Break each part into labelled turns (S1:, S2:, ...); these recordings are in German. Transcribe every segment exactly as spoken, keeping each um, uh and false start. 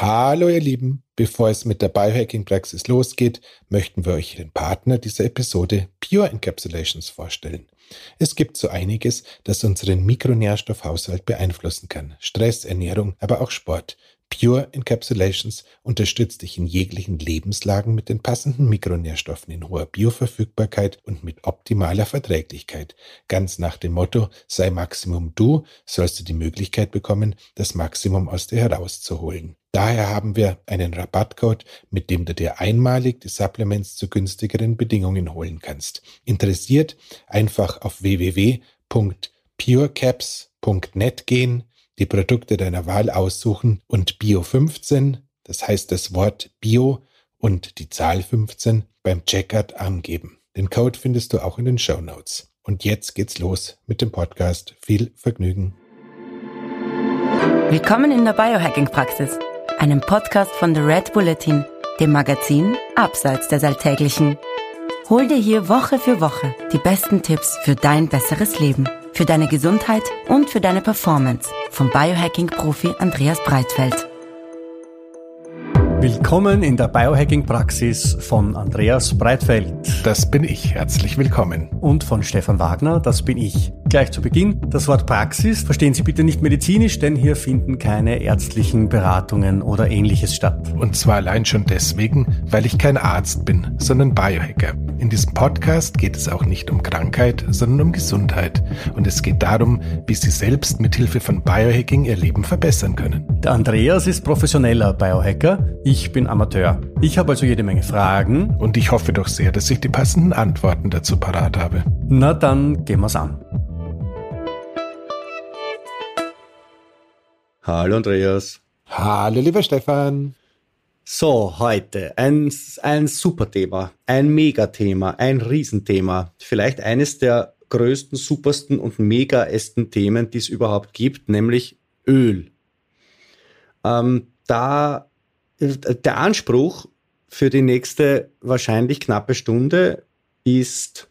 S1: Hallo ihr Lieben, bevor es mit der Biohacking-Praxis losgeht, möchten wir euch den Partner dieser Episode Pure Encapsulations vorstellen. Es gibt so einiges, das unseren Mikronährstoffhaushalt beeinflussen kann. Stress, Ernährung, aber auch Sport. Pure Encapsulations unterstützt dich in jeglichen Lebenslagen mit den passenden Mikronährstoffen in hoher Bioverfügbarkeit und mit optimaler Verträglichkeit. Ganz nach dem Motto, sei Maximum du, sollst du die Möglichkeit bekommen, das Maximum aus dir herauszuholen. Daher haben wir einen Rabattcode, mit dem du dir einmalig die Supplements zu günstigeren Bedingungen holen kannst. Interessiert? Einfach auf w w w punkt purecaps punkt net gehen, die Produkte deiner Wahl aussuchen und Bio fünfzehn, das heißt das Wort Bio und die Zahl fünfzehn beim Checkout angeben. Den Code findest du auch in den Shownotes. Und jetzt geht's los mit dem Podcast. Viel Vergnügen.
S2: Willkommen in der Biohacking-Praxis, einem Podcast von The Red Bulletin, dem Magazin Abseits des Alltäglichen. Hol dir hier Woche für Woche die besten Tipps für dein besseres Leben, für deine Gesundheit und für deine Performance vom Biohacking-Profi Andreas Breitfeld.
S3: Willkommen in der Biohacking-Praxis von Andreas Breitfeld.
S1: Das bin ich. Herzlich willkommen.
S3: Und von Stefan Wagner, das bin ich. Gleich zu Beginn, das Wort Praxis verstehen Sie bitte nicht medizinisch, denn hier finden keine ärztlichen Beratungen oder Ähnliches statt.
S1: Und zwar allein schon deswegen, weil ich kein Arzt bin, sondern Biohacker. In diesem Podcast geht es auch nicht um Krankheit, sondern um Gesundheit. Und es geht darum, wie Sie selbst mit Hilfe von Biohacking Ihr Leben verbessern können.
S3: Der Andreas ist professioneller Biohacker, ich bin Amateur. Ich habe also jede Menge Fragen.
S1: Und ich hoffe doch sehr, dass ich die passenden Antworten dazu parat habe.
S3: Na dann gehen wir's an. Hallo Andreas.
S1: Hallo lieber Stefan.
S3: So, heute ein, ein super Thema, ein Megathema, ein Riesenthema. Vielleicht eines der größten, supersten und megaesten Themen, die es überhaupt gibt, nämlich Öl. Ähm, da der Anspruch für die nächste wahrscheinlich knappe Stunde ist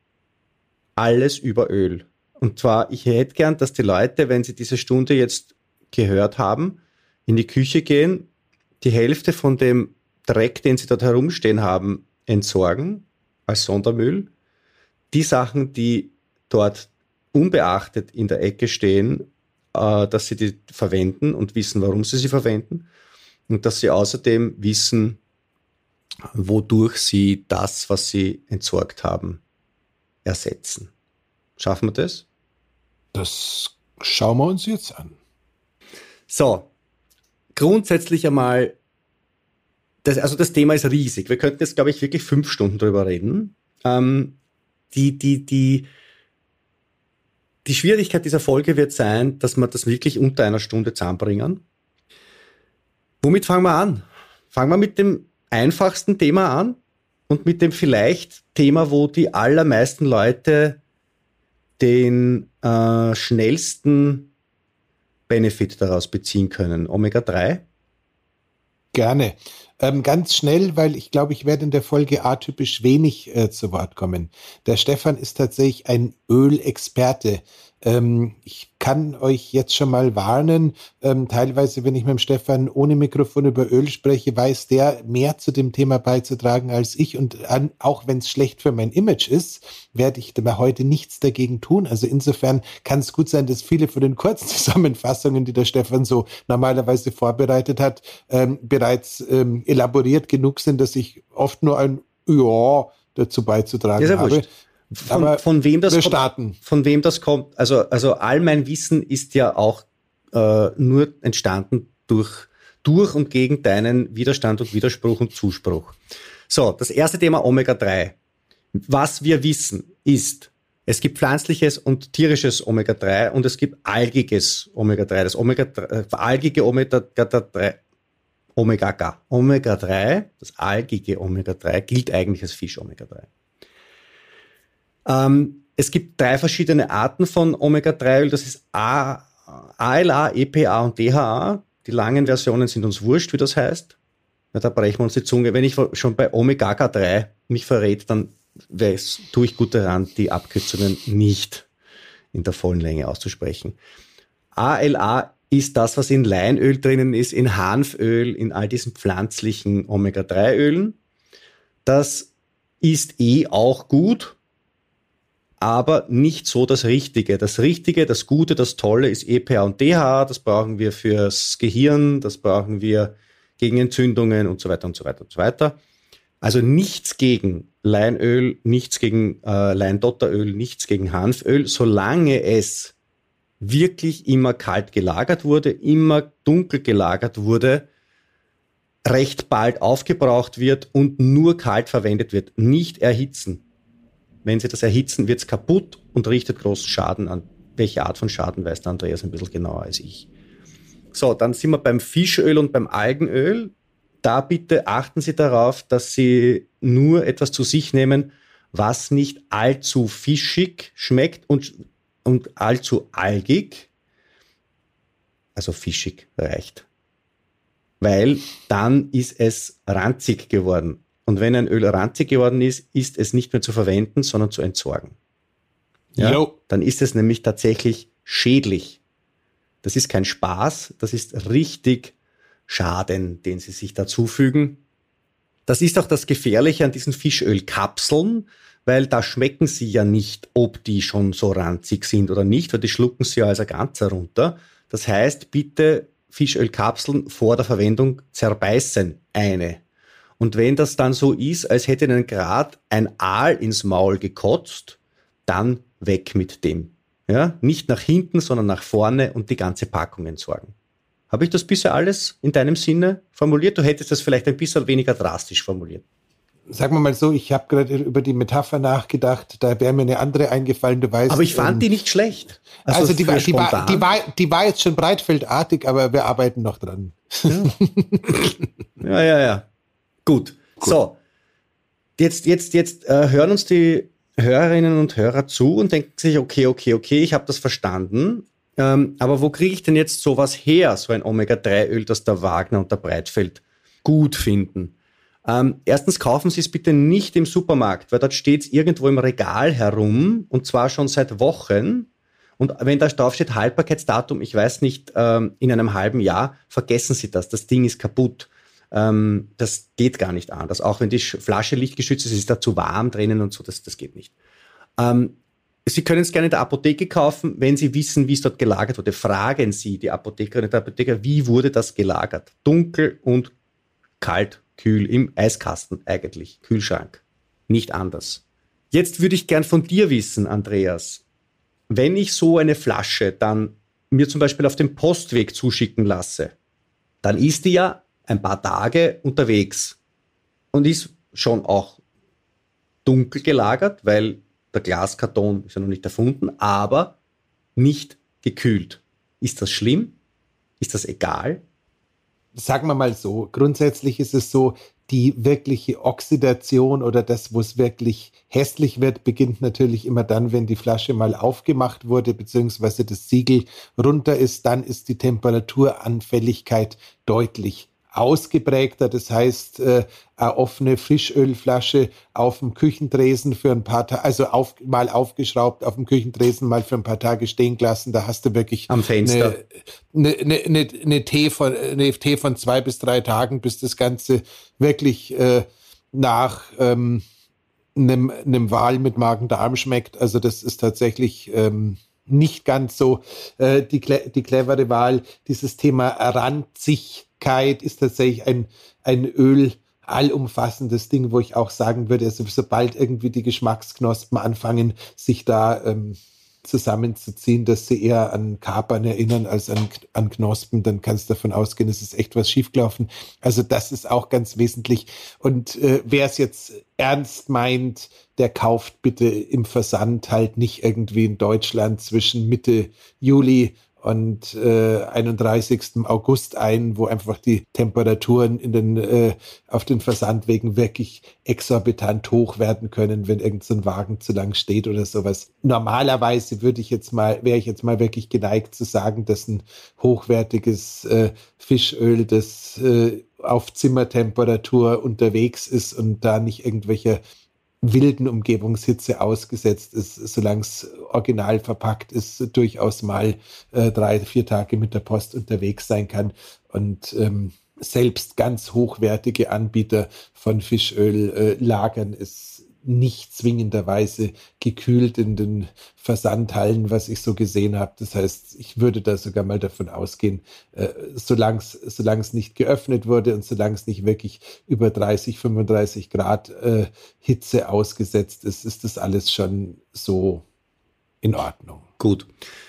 S3: alles über Öl. Und zwar, ich hätte gern, dass die Leute, wenn sie diese Stunde jetzt gehört haben, in die Küche gehen, die Hälfte von dem Dreck, den sie dort herumstehen haben, entsorgen als Sondermüll. Die Sachen, die dort unbeachtet in der Ecke stehen, äh, dass sie die verwenden und wissen, warum sie sie verwenden. Und dass sie außerdem wissen, wodurch sie das, was sie entsorgt haben, ersetzen. Schaffen wir das?
S1: Das schauen wir uns jetzt an.
S3: So, grundsätzlich einmal, das, also das Thema ist riesig. Wir könnten jetzt, glaube ich, wirklich fünf Stunden drüber reden. Ähm, die, die, die, die Schwierigkeit dieser Folge wird sein, dass wir das wirklich unter einer Stunde zusammenbringen. Womit fangen wir an? Fangen wir mit dem einfachsten Thema an und mit dem vielleicht Thema, wo die allermeisten Leute den äh, schnellsten Benefit daraus beziehen können. Omega drei?
S1: Gerne. Ähm, ganz schnell, weil ich glaube, ich werde in der Folge atypisch wenig äh, zu Wort kommen. Der Stefan ist tatsächlich ein Ölexperte. Ähm, ich kann euch jetzt schon mal warnen, ähm, teilweise, wenn ich mit dem Stefan ohne Mikrofon über Öl spreche, weiß der mehr zu dem Thema beizutragen als ich. Und an, auch wenn es schlecht für mein Image ist, werde ich da heute nichts dagegen tun. Also insofern kann es gut sein, dass viele von den kurzen Zusammenfassungen, die der Stefan so normalerweise vorbereitet hat, ähm, bereits ähm, elaboriert genug sind, dass ich oft nur ein Ja dazu beizutragen
S3: ja,
S1: habe.
S3: Von, Aber von wem das
S1: wir
S3: kommt,
S1: starten.
S3: Von wem das kommt, also, also all mein Wissen ist ja auch äh, nur entstanden durch, durch und gegen deinen Widerstand und Widerspruch und Zuspruch. So, das erste Thema Omega drei. Was wir wissen ist, es gibt pflanzliches und tierisches Omega drei und es gibt algiges Omega drei. Das Omega drei, äh, algige Omega drei, Omega, Omega drei, das algige Omega drei gilt eigentlich als Fisch Omega drei. Ähm, es gibt drei verschiedene Arten von Omega drei Öl. Das ist A, A L A, E P A und D H A. Die langen Versionen sind uns wurscht, wie das heißt. Ja, da brechen wir uns die Zunge. Wenn ich schon bei Omega drei mich verrät, dann weiß, tue ich gut daran, die Abkürzungen nicht in der vollen Länge auszusprechen. A L A, ist das, was in Leinöl drinnen ist, in Hanföl, in all diesen pflanzlichen Omega drei Ölen. Das ist eh auch gut, aber nicht so das Richtige. Das Richtige, das Gute, das Tolle ist E P A und D H A. Das brauchen wir fürs Gehirn, das brauchen wir gegen Entzündungen und so weiter und so weiter und so weiter. Also nichts gegen Leinöl, nichts gegen äh, Leindotteröl, nichts gegen Hanföl, solange es wirklich immer kalt gelagert wurde, immer dunkel gelagert wurde, recht bald aufgebraucht wird und nur kalt verwendet wird. Nicht erhitzen. Wenn Sie das erhitzen, wird es kaputt und richtet großen Schaden an. Welche Art von Schaden weiß der Andreas ein bisschen genauer als ich. So, dann sind wir beim Fischöl und beim Algenöl. Da bitte achten Sie darauf, dass Sie nur etwas zu sich nehmen, was nicht allzu fischig schmeckt und, und allzu algig. Also fischig reicht. Weil dann ist es ranzig geworden. Und wenn ein Öl ranzig geworden ist, ist es nicht mehr zu verwenden, sondern zu entsorgen. Ja? Dann ist es nämlich tatsächlich schädlich. Das ist kein Spaß, das ist richtig Schaden, den Sie sich da zufügen. Das ist auch das Gefährliche an diesen Fischölkapseln, weil da schmecken Sie ja nicht, ob die schon so ranzig sind oder nicht, weil die schlucken Sie ja als ein Ganzer runter. Das heißt, bitte Fischölkapseln vor der Verwendung zerbeißen, eine. Und wenn das dann so ist, als hätte Ihnen gerade ein Aal ins Maul gekotzt, dann weg mit dem. Ja? Nicht nach hinten, sondern nach vorne und die ganze Packung entsorgen. Habe ich das bisher alles in deinem Sinne formuliert? Du hättest das vielleicht ein bisschen weniger drastisch formuliert.
S1: Sagen wir mal so, ich habe gerade über die Metapher nachgedacht, da wäre mir eine andere eingefallen, du weißt.
S3: Aber ich fand ähm, die nicht schlecht. Also,
S1: also die, war, die, war, die, war, die war jetzt schon breitfeldartig, aber wir arbeiten noch dran.
S3: Ja, ja, ja. ja. Gut. Gut. So, jetzt, jetzt, jetzt äh, hören uns die Hörerinnen und Hörer zu und denken sich, okay, okay, okay, ich habe das verstanden. Ähm, aber wo kriege ich denn jetzt sowas her, so ein Omega drei Öl, das der Wagner und der Breitfeld gut finden? Ähm, erstens kaufen Sie es bitte nicht im Supermarkt, weil dort steht es irgendwo im Regal herum und zwar schon seit Wochen. Und wenn da drauf steht Haltbarkeitsdatum, ich weiß nicht, ähm, in einem halben Jahr, vergessen Sie das, das Ding ist kaputt. Ähm, das geht gar nicht anders. Auch wenn die Flasche lichtgeschützt ist, ist da zu warm drinnen und so, das, das geht nicht. Ähm, Sie können es gerne in der Apotheke kaufen, wenn Sie wissen, wie es dort gelagert wurde. Fragen Sie die Apothekerin und der Apotheker, wie wurde das gelagert? Dunkel und kalt, kühl, im Eiskasten eigentlich, Kühlschrank. Nicht anders. Jetzt würde ich gern von dir wissen, Andreas, wenn ich so eine Flasche dann mir zum Beispiel auf dem Postweg zuschicken lasse, dann ist die ja ein paar Tage unterwegs und ist schon auch dunkel gelagert, weil der Glaskarton ist ja noch nicht erfunden, aber nicht gekühlt. Ist das schlimm? Ist das egal?
S1: Sagen wir mal so, grundsätzlich ist es so, die wirkliche Oxidation oder das, wo es wirklich hässlich wird, beginnt natürlich immer dann, wenn die Flasche mal aufgemacht wurde, beziehungsweise das Siegel runter ist, dann ist die Temperaturanfälligkeit deutlich ausgeprägter. Das heißt, äh, eine offene Frischölflasche auf dem Küchentresen für ein paar Tage, also auf, mal aufgeschraubt, auf dem Küchentresen mal für ein paar Tage stehen gelassen. Da hast du wirklich
S3: am Fenster
S1: eine, eine, eine, eine, Tee von, eine Tee von zwei bis drei Tagen, bis das Ganze wirklich äh, nach ähm, einem, einem Wal mit Magen-Darm schmeckt. Also das ist tatsächlich ähm, nicht ganz so äh, die, die clevere Wahl. Dieses Thema Ranzigkeit ist tatsächlich ein, ein Öl, allumfassendes Ding, wo ich auch sagen würde, also sobald irgendwie die Geschmacksknospen anfangen, sich da ähm, zusammenzuziehen, dass sie eher an Kapern erinnern als an, an Knospen, dann kannst du davon ausgehen, es ist echt was schiefgelaufen. Also das ist auch ganz wesentlich. Und äh, wer es jetzt ernst meint, der kauft bitte im Versand halt nicht irgendwie in Deutschland zwischen Mitte Juli und äh, einunddreißigsten August ein, wo einfach die Temperaturen in den, äh, auf den Versandwegen wirklich exorbitant hoch werden können, wenn irgend so ein Wagen zu lang steht oder sowas. Normalerweise würde ich jetzt mal, wäre ich jetzt mal wirklich geneigt zu sagen, dass ein hochwertiges äh, Fischöl, das äh, auf Zimmertemperatur unterwegs ist und da nicht irgendwelche wilden Umgebungshitze ausgesetzt ist, solange es original verpackt ist, durchaus mal äh, drei, vier Tage mit der Post unterwegs sein kann. Und ähm, selbst ganz hochwertige Anbieter von Fischöl äh, lagern es nicht zwingenderweise gekühlt in den Versandhallen, was ich so gesehen habe. Das heißt, ich würde da sogar mal davon ausgehen, äh, solange es solange es nicht geöffnet wurde und solange es nicht wirklich über dreißig, fünfunddreißig Grad äh, Hitze ausgesetzt ist, ist das alles schon so in Ordnung.
S3: Gut.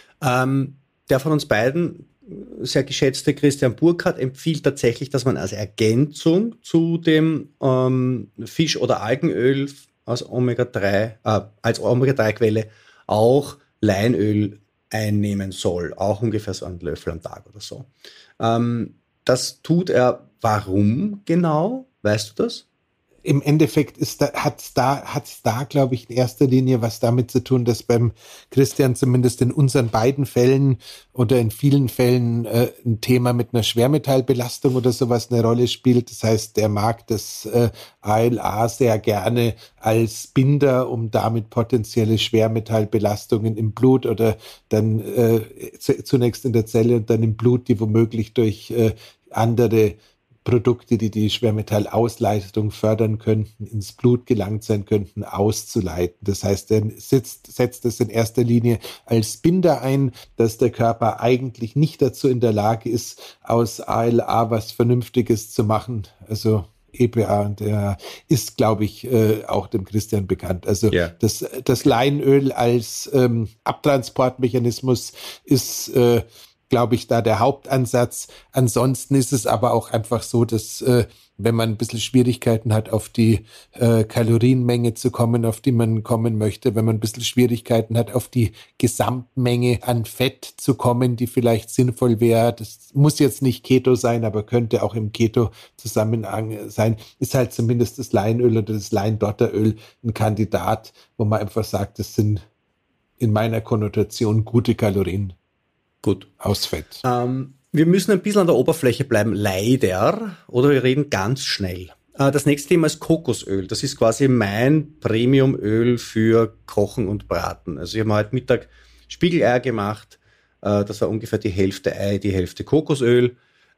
S3: Ähm, der von uns beiden, sehr geschätzte Christian Burkhardt, empfiehlt tatsächlich, dass man als Ergänzung zu dem ähm, Fisch- oder Algenöl aus Omega drei, äh, als Omega drei Quelle auch Leinöl einnehmen soll. Auch ungefähr so einen Löffel am Tag oder so. Ähm, das tut er. Warum genau? Weißt du das?
S1: Im Endeffekt ist da, hat's da, hat's da, glaube ich, in erster Linie was damit zu tun, dass beim Christian zumindest in unseren beiden Fällen oder in vielen Fällen äh, ein Thema mit einer Schwermetallbelastung oder sowas eine Rolle spielt. Das heißt, er mag das äh, A L A sehr gerne als Binder, um damit potenzielle Schwermetallbelastungen im Blut oder dann äh, z- zunächst in der Zelle und dann im Blut, die womöglich durch äh, andere Produkte, die die Schwermetallausleitung fördern könnten, ins Blut gelangt sein könnten, auszuleiten. Das heißt, er sitzt, setzt es in erster Linie als Binder ein, dass der Körper eigentlich nicht dazu in der Lage ist, aus A L A was Vernünftiges zu machen. Also E P A und der ist, glaube ich, äh, auch dem Christian bekannt. Also yeah. das, das Leinöl als ähm, Abtransportmechanismus ist äh, glaube ich, da der Hauptansatz. Ansonsten ist es aber auch einfach so, dass äh, wenn man ein bisschen Schwierigkeiten hat, auf die äh, Kalorienmenge zu kommen, auf die man kommen möchte, wenn man ein bisschen Schwierigkeiten hat, auf die Gesamtmenge an Fett zu kommen, die vielleicht sinnvoll wäre, das muss jetzt nicht Keto sein, aber könnte auch im Keto-Zusammenhang sein, ist halt zumindest das Leinöl oder das Leindotteröl ein Kandidat, wo man einfach sagt, das sind in meiner Konnotation gute Kalorien.
S3: Gut.
S1: Aus Fett.
S3: Ähm, wir müssen ein bisschen an der Oberfläche bleiben, leider, oder wir reden ganz schnell. Äh, das nächste Thema ist Kokosöl. Das ist quasi mein Premiumöl für Kochen und Braten. Also ich habe mir heute Mittag Spiegeleier gemacht. Äh, das war ungefähr die Hälfte Ei, die Hälfte Kokosöl.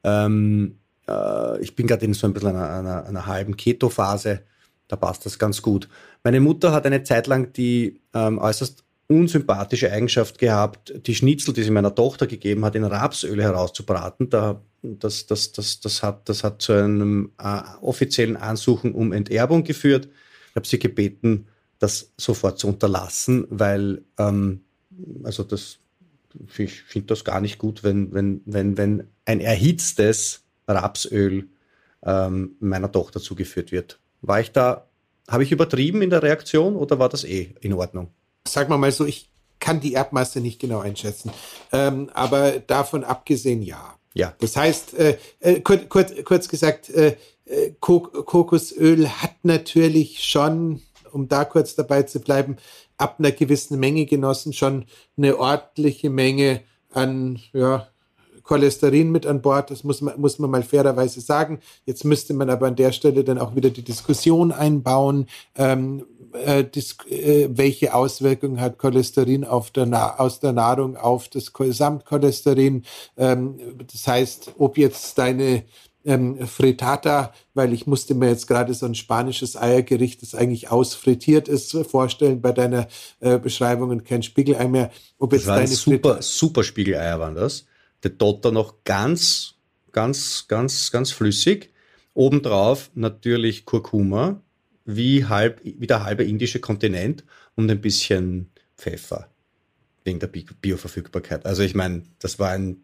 S3: Ähm, äh, ich bin gerade in so ein bisschen einer, einer, einer halben Keto-Phase. Da passt das ganz gut. Meine Mutter hat eine Zeit lang die ähm, äußerst unsympathische Eigenschaft gehabt, die Schnitzel, die sie meiner Tochter gegeben hat, in Rapsöl herauszubraten. Da, das, das, das, das, hat, das hat zu einem äh, offiziellen Ansuchen um Enterbung geführt. Ich habe sie gebeten, das sofort zu unterlassen, weil ähm, also das, ich finde das gar nicht gut, wenn, wenn, wenn, wenn ein erhitztes Rapsöl ähm, meiner Tochter zugeführt wird. War ich da, habe ich übertrieben in der Reaktion oder war das eh in Ordnung?
S1: Sagen wir mal so, ich kann die Erbmasse nicht genau einschätzen, ähm, aber davon abgesehen, ja.
S3: Ja.
S1: Das heißt, äh, äh, kurz, kurz, kurz gesagt, äh, Kok- Kokosöl hat natürlich schon, um da kurz dabei zu bleiben, ab einer gewissen Menge genossen schon eine ordentliche Menge an, ja, Cholesterin mit an Bord, das muss man, muss man mal fairerweise sagen. Jetzt müsste man aber an der Stelle dann auch wieder die Diskussion einbauen, ähm, äh, dis- äh, welche Auswirkungen hat Cholesterin auf der Na- aus der Nahrung auf das Gesamtcholesterin. Ähm, das heißt, ob jetzt deine ähm, Frittata, weil ich musste mir jetzt gerade so ein spanisches Eiergericht, das eigentlich ausfrittiert ist, vorstellen bei deiner äh, Beschreibung und kein Spiegelei mehr. Ob jetzt
S3: das waren
S1: deine
S3: super,
S1: Frittata-
S3: super Spiegeleier waren das. Der Dotter noch ganz, ganz, ganz, ganz flüssig. Obendrauf natürlich Kurkuma, wie, halb, wie der halbe indische Kontinent und ein bisschen Pfeffer wegen der Bi- Bioverfügbarkeit. Also ich meine, das war ein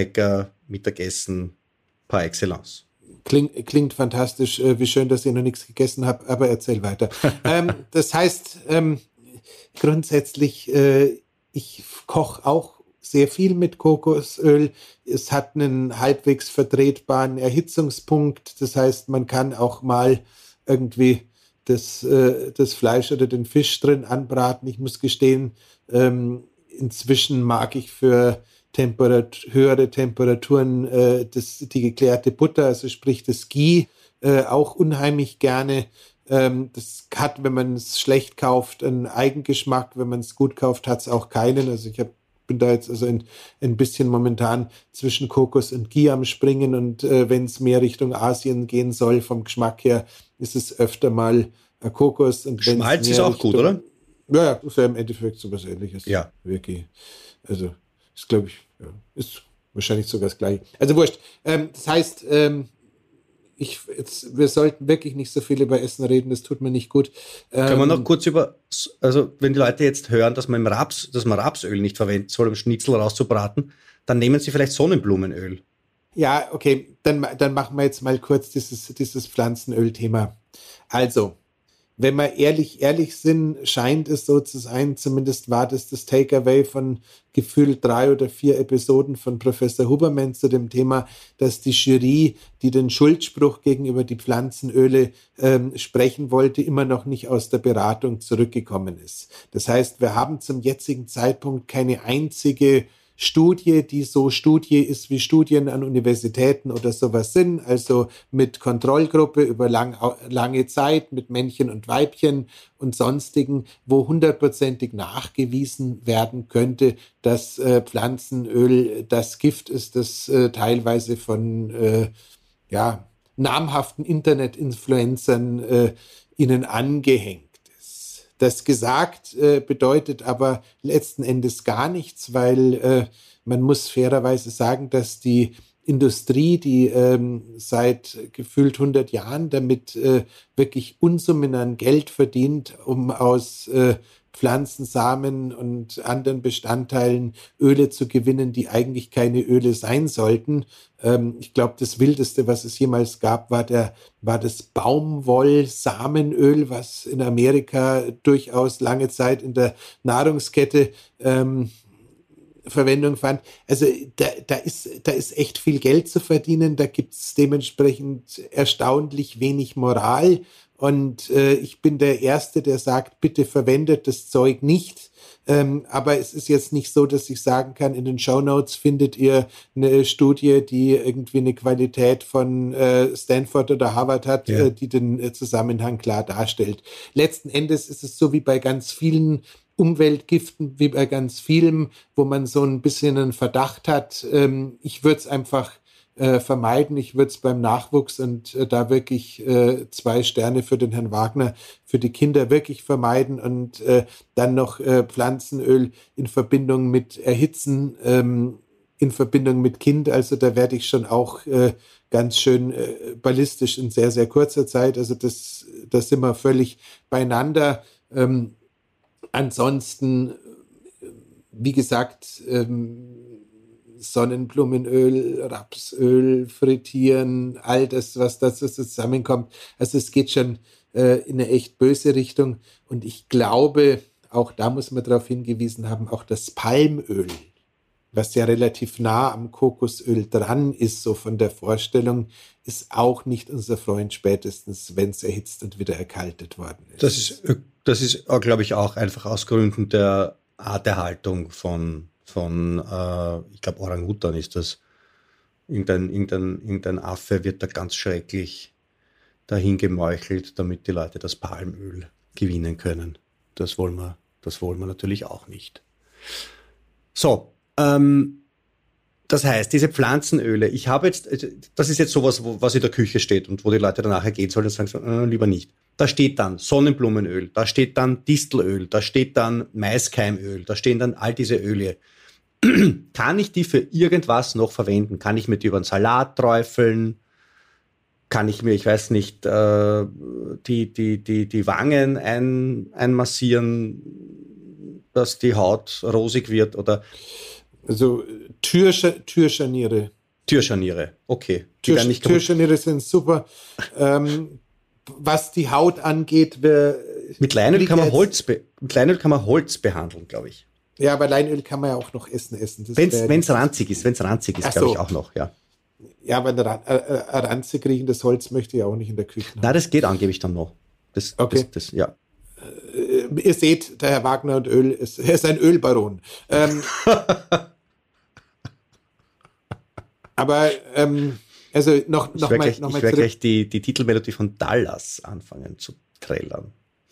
S3: Biohacker-Mittagessen par excellence.
S1: Klingt, klingt fantastisch. Wie schön, dass ihr noch nichts gegessen habt, aber erzähl weiter. ähm, das heißt, ähm, grundsätzlich, äh, ich koche auch sehr viel mit Kokosöl. Es hat einen halbwegs vertretbaren Erhitzungspunkt. Das heißt, man kann auch mal irgendwie das, äh, das Fleisch oder den Fisch drin anbraten. Ich muss gestehen, ähm, inzwischen mag ich für Temperat- höhere Temperaturen äh, das, die geklärte Butter, also sprich das Ghee, äh, auch unheimlich gerne. Ähm, das hat, wenn man es schlecht kauft, einen Eigengeschmack. Wenn man es gut kauft, hat es auch keinen. Also ich hab, bin da jetzt also ein, ein bisschen momentan zwischen Kokos und Ghee am Springen. Und äh, wenn es mehr Richtung Asien gehen soll, vom Geschmack her, ist es öfter mal äh, Kokos. Und
S3: Schmalz ist auch Richtung, gut, oder?
S1: Ja, ja, ist ja im Endeffekt so was Ähnliches.
S3: Ja.
S1: Wirklich. Also, ist, glaube ich, ja, ist wahrscheinlich sogar das Gleiche. Also, wurscht. Ähm, das heißt, ähm, ich, jetzt, wir sollten wirklich nicht so viel über Essen reden, das tut mir nicht gut. Ähm,
S3: Können wir noch kurz über, also, wenn die Leute jetzt hören, dass man im Raps, dass man Rapsöl nicht verwenden soll, um Schnitzel rauszubraten, dann nehmen sie vielleicht Sonnenblumenöl.
S1: Ja, okay, dann, dann machen wir jetzt mal kurz dieses, dieses Pflanzenöl-Thema. Also, wenn wir ehrlich, ehrlich sind, scheint es so zu sein, zumindest war das das Takeaway von gefühlt drei oder vier Episoden von Professor Huberman zu dem Thema, dass die Jury, die den Schuldspruch gegenüber die Pflanzenöle ähm, sprechen wollte, immer noch nicht aus der Beratung zurückgekommen ist. Das heißt, wir haben zum jetzigen Zeitpunkt keine einzige Studie, die so Studie ist, wie Studien an Universitäten oder sowas sind, also mit Kontrollgruppe über lang, lange Zeit, mit Männchen und Weibchen und sonstigen, wo hundertprozentig nachgewiesen werden könnte, dass äh, Pflanzenöl das Gift ist, das äh, teilweise von äh, ja, namhaften Internet-Influencern äh, ihnen angehängt. Das gesagt äh, bedeutet aber letzten Endes gar nichts, weil äh, man muss fairerweise sagen, dass die Industrie, die ähm, seit gefühlt hundert Jahren damit äh, wirklich Unsummen an Geld verdient, um aus äh, Pflanzensamen und anderen Bestandteilen Öle zu gewinnen, die eigentlich keine Öle sein sollten. Ähm, ich glaube, das Wildeste, was es jemals gab, war, der, war das Baumwollsamenöl, was in Amerika durchaus lange Zeit in der Nahrungskette ähm, Verwendung fand. Also da, da, ist, da ist echt viel Geld zu verdienen, da gibt es dementsprechend erstaunlich wenig Moral. Und äh, ich bin der Erste, der sagt, bitte verwendet das Zeug nicht. Ähm, aber es ist jetzt nicht so, dass ich sagen kann, in den Shownotes findet ihr eine Studie, die irgendwie eine Qualität von äh, Stanford oder Harvard hat, ja. äh, die den äh, Zusammenhang klar darstellt. Letzten Endes ist es so wie bei ganz vielen Umweltgiften, wie bei ganz vielem, wo man so ein bisschen einen Verdacht hat. Ähm, ich würde es einfach Äh, vermeiden. Ich würde es beim Nachwuchs und äh, da wirklich äh, zwei Sterne für den Herrn Wagner, für die Kinder wirklich vermeiden und äh, dann noch äh, Pflanzenöl in Verbindung mit Erhitzen, ähm, in Verbindung mit Kind. Also da werde ich schon auch äh, ganz schön äh, ballistisch in sehr, sehr kurzer Zeit. Also das, das sind wir völlig beieinander. Ähm, ansonsten, wie gesagt, ähm, Sonnenblumenöl, Rapsöl, Frittieren, all das, was dazu zusammenkommt. Also es geht schon äh, in eine echt böse Richtung. Und ich glaube, auch da muss man darauf hingewiesen haben, auch das Palmöl, was ja relativ nah am Kokosöl dran ist, so von der Vorstellung, ist auch nicht unser Freund, spätestens wenn es erhitzt und wieder erkaltet worden ist.
S3: Das ist, das ist glaube ich, auch einfach aus Gründen der Arterhaltung von von, äh, ich glaube, Orang-Utan ist das. Irgendein, irgendein, irgendein Affe wird da ganz schrecklich dahin gemeuchelt, damit die Leute das Palmöl gewinnen können. Das wollen wir, das wollen wir natürlich auch nicht. So, ähm, das heißt, diese Pflanzenöle, ich habe jetzt, das ist jetzt sowas, wo, was in der Küche steht und wo die Leute dann nachher gehen sollen und sagen, so, äh, lieber nicht. Da steht dann Sonnenblumenöl, da steht dann Distelöl, da steht dann Maiskeimöl, da stehen dann all diese Öle. Kann ich die für irgendwas noch verwenden? Kann ich mir die über einen Salat träufeln? Kann ich mir, ich weiß nicht, äh, die, die, die, die Wangen ein, einmassieren, dass die Haut rosig wird? Oder
S1: also Türsch- Türscharniere.
S3: Türscharniere, okay.
S1: Tür, Türscharniere sind super. ähm, was die Haut angeht, wir,
S3: mit Leinöl kann man Holz, be- mit Leinöl kann man Holz behandeln, glaube ich.
S1: Ja, aber Leinöl kann man ja auch noch essen. essen.
S3: Wenn es ranzig ist, wenn es ranzig ist, glaube so. ich auch noch, ja.
S1: Ja, aber ein äh, äh, ranzig riechendes Holz möchte ich auch nicht in der Küche haben.
S3: Nein, das geht angeblich dann noch. Das,
S1: okay.
S3: Das, das, ja.
S1: Äh, ihr seht, der Herr Wagner und Öl, ist, er ist ein Ölbaron. Ähm, aber, ähm, also noch, noch
S3: ich
S1: mal,
S3: gleich,
S1: noch
S3: ich
S1: mal
S3: werde gleich die, die Titelmelodie von Dallas anfangen zu trällern.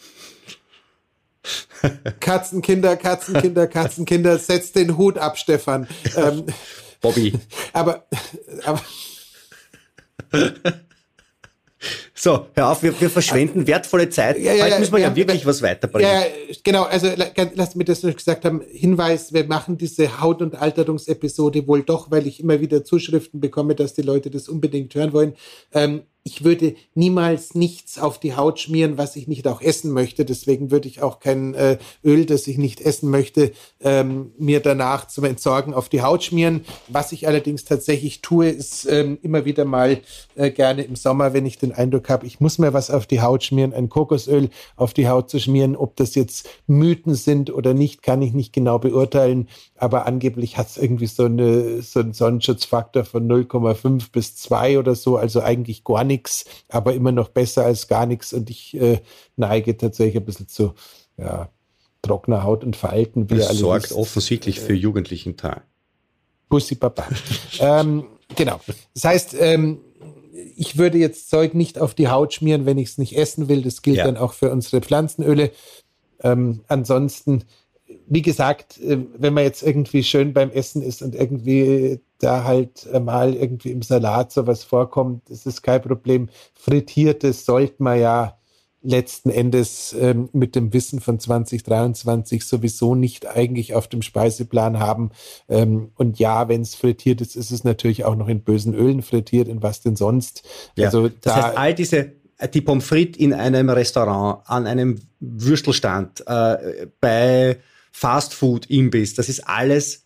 S1: Katzenkinder, Katzenkinder, Katzenkinder, setz den Hut ab, Stefan. Ähm,
S3: Bobby.
S1: Aber, aber
S3: so, hör auf, wir, wir verschwenden wertvolle Zeit.
S1: Ja, ja,
S3: Heute
S1: ja,
S3: müssen wir ja,
S1: ja
S3: wirklich
S1: ja,
S3: was weiterbringen.
S1: Ja, genau, also lass mir das noch gesagt haben, Hinweis, wir machen diese Haut- und Alterungsepisode wohl doch, weil ich immer wieder Zuschriften bekomme, dass die Leute das unbedingt hören wollen. Ähm, ich würde niemals nichts auf die Haut schmieren, was ich nicht auch essen möchte. Deswegen würde ich auch kein äh, Öl, das ich nicht essen möchte, ähm, mir danach zum Entsorgen auf die Haut schmieren. Was ich allerdings tatsächlich tue, ist ähm, immer wieder mal äh, gerne im Sommer, wenn ich den Eindruck habe, ich muss mir was auf die Haut schmieren, ein Kokosöl auf die Haut zu schmieren. Ob das jetzt Mythen sind oder nicht, kann ich nicht genau beurteilen. Aber angeblich hat es irgendwie so, eine, so einen Sonnenschutzfaktor von null Komma fünf bis zwei oder so, also eigentlich gar nichts, aber immer noch besser als gar nichts. Und ich äh, neige tatsächlich ein bisschen zu ja, trockener Haut und Falten.
S3: Das sorgt offensichtlich für jugendlichen Teil.
S1: Bussi Papa. ähm, genau. Das heißt, ähm, ich würde jetzt Zeug nicht auf die Haut schmieren, wenn ich es nicht essen will. Das gilt ja dann auch für unsere Pflanzenöle. Ähm, ansonsten, wie gesagt, wenn man jetzt irgendwie schön beim Essen ist und irgendwie da halt mal irgendwie im Salat sowas vorkommt, ist es kein Problem. Frittiertes sollte man ja letzten Endes ähm, mit dem Wissen von zwanzig dreiundzwanzig sowieso nicht eigentlich auf dem Speiseplan haben. Ähm, und ja, wenn es frittiert ist, ist es natürlich auch noch in bösen Ölen frittiert, in was denn sonst.
S3: Ja,
S1: also
S3: das
S1: da,
S3: heißt, all diese, die Pommes frites in einem Restaurant, an einem Würstelstand, äh, bei Fastfood-Imbiss, das ist alles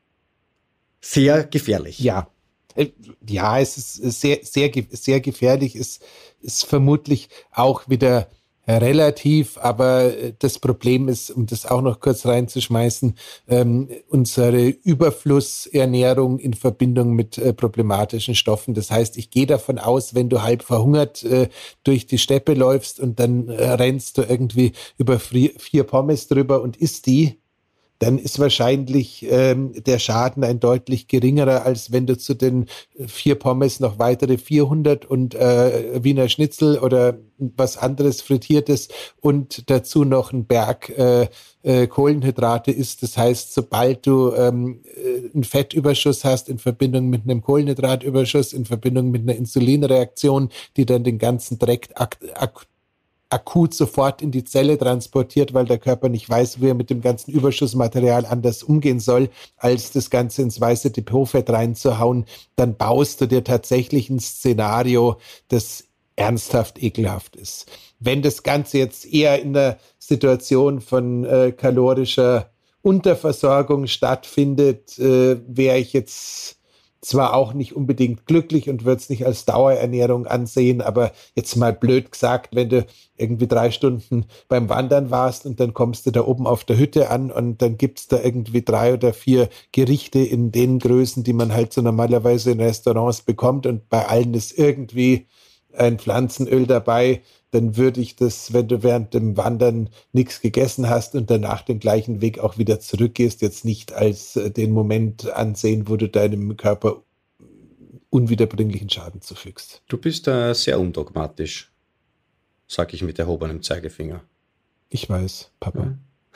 S3: sehr gefährlich.
S1: Ja, ja, es ist sehr, sehr, sehr gefährlich, es ist vermutlich auch wieder relativ, aber das Problem ist, um das auch noch kurz reinzuschmeißen, ähm, unsere Überflussernährung in Verbindung mit äh, problematischen Stoffen. Das heißt, ich gehe davon aus, wenn du halb verhungert äh, durch die Steppe läufst und dann äh, rennst du irgendwie über vier, vier Pommes drüber und isst die, dann ist wahrscheinlich ähm, der Schaden ein deutlich geringerer, als wenn du zu den vier Pommes noch weitere vierhundert und äh, Wiener Schnitzel oder was anderes Frittiertes und dazu noch einen Berg äh, äh, Kohlenhydrate isst. Das heißt, sobald du ähm, einen Fettüberschuss hast in Verbindung mit einem Kohlenhydratüberschuss, in Verbindung mit einer Insulinreaktion, die dann den ganzen Dreck ak- ak- akut sofort in die Zelle transportiert, weil der Körper nicht weiß, wie er mit dem ganzen Überschussmaterial anders umgehen soll, als das Ganze ins weiße Depotfett reinzuhauen, dann baust du dir tatsächlich ein Szenario, das ernsthaft ekelhaft ist. Wenn das Ganze jetzt eher in der Situation von äh, kalorischer Unterversorgung stattfindet, äh, wäre ich jetzt zwar auch nicht unbedingt glücklich und würde es nicht als Dauerernährung ansehen, aber jetzt mal blöd gesagt, wenn du irgendwie drei Stunden beim Wandern warst und dann kommst du da oben auf der Hütte an und dann gibt's da irgendwie drei oder vier Gerichte in den Größen, die man halt so normalerweise in Restaurants bekommt und bei allen ist irgendwie ein Pflanzenöl dabei, dann würde ich das, wenn du während dem Wandern nichts gegessen hast und danach den gleichen Weg auch wieder zurückgehst, jetzt nicht als den Moment ansehen, wo du deinem Körper unwiederbringlichen Schaden zufügst.
S3: Du bist äh, sehr undogmatisch, sag ich mit erhobenem Zeigefinger.
S1: Ich weiß, Papa.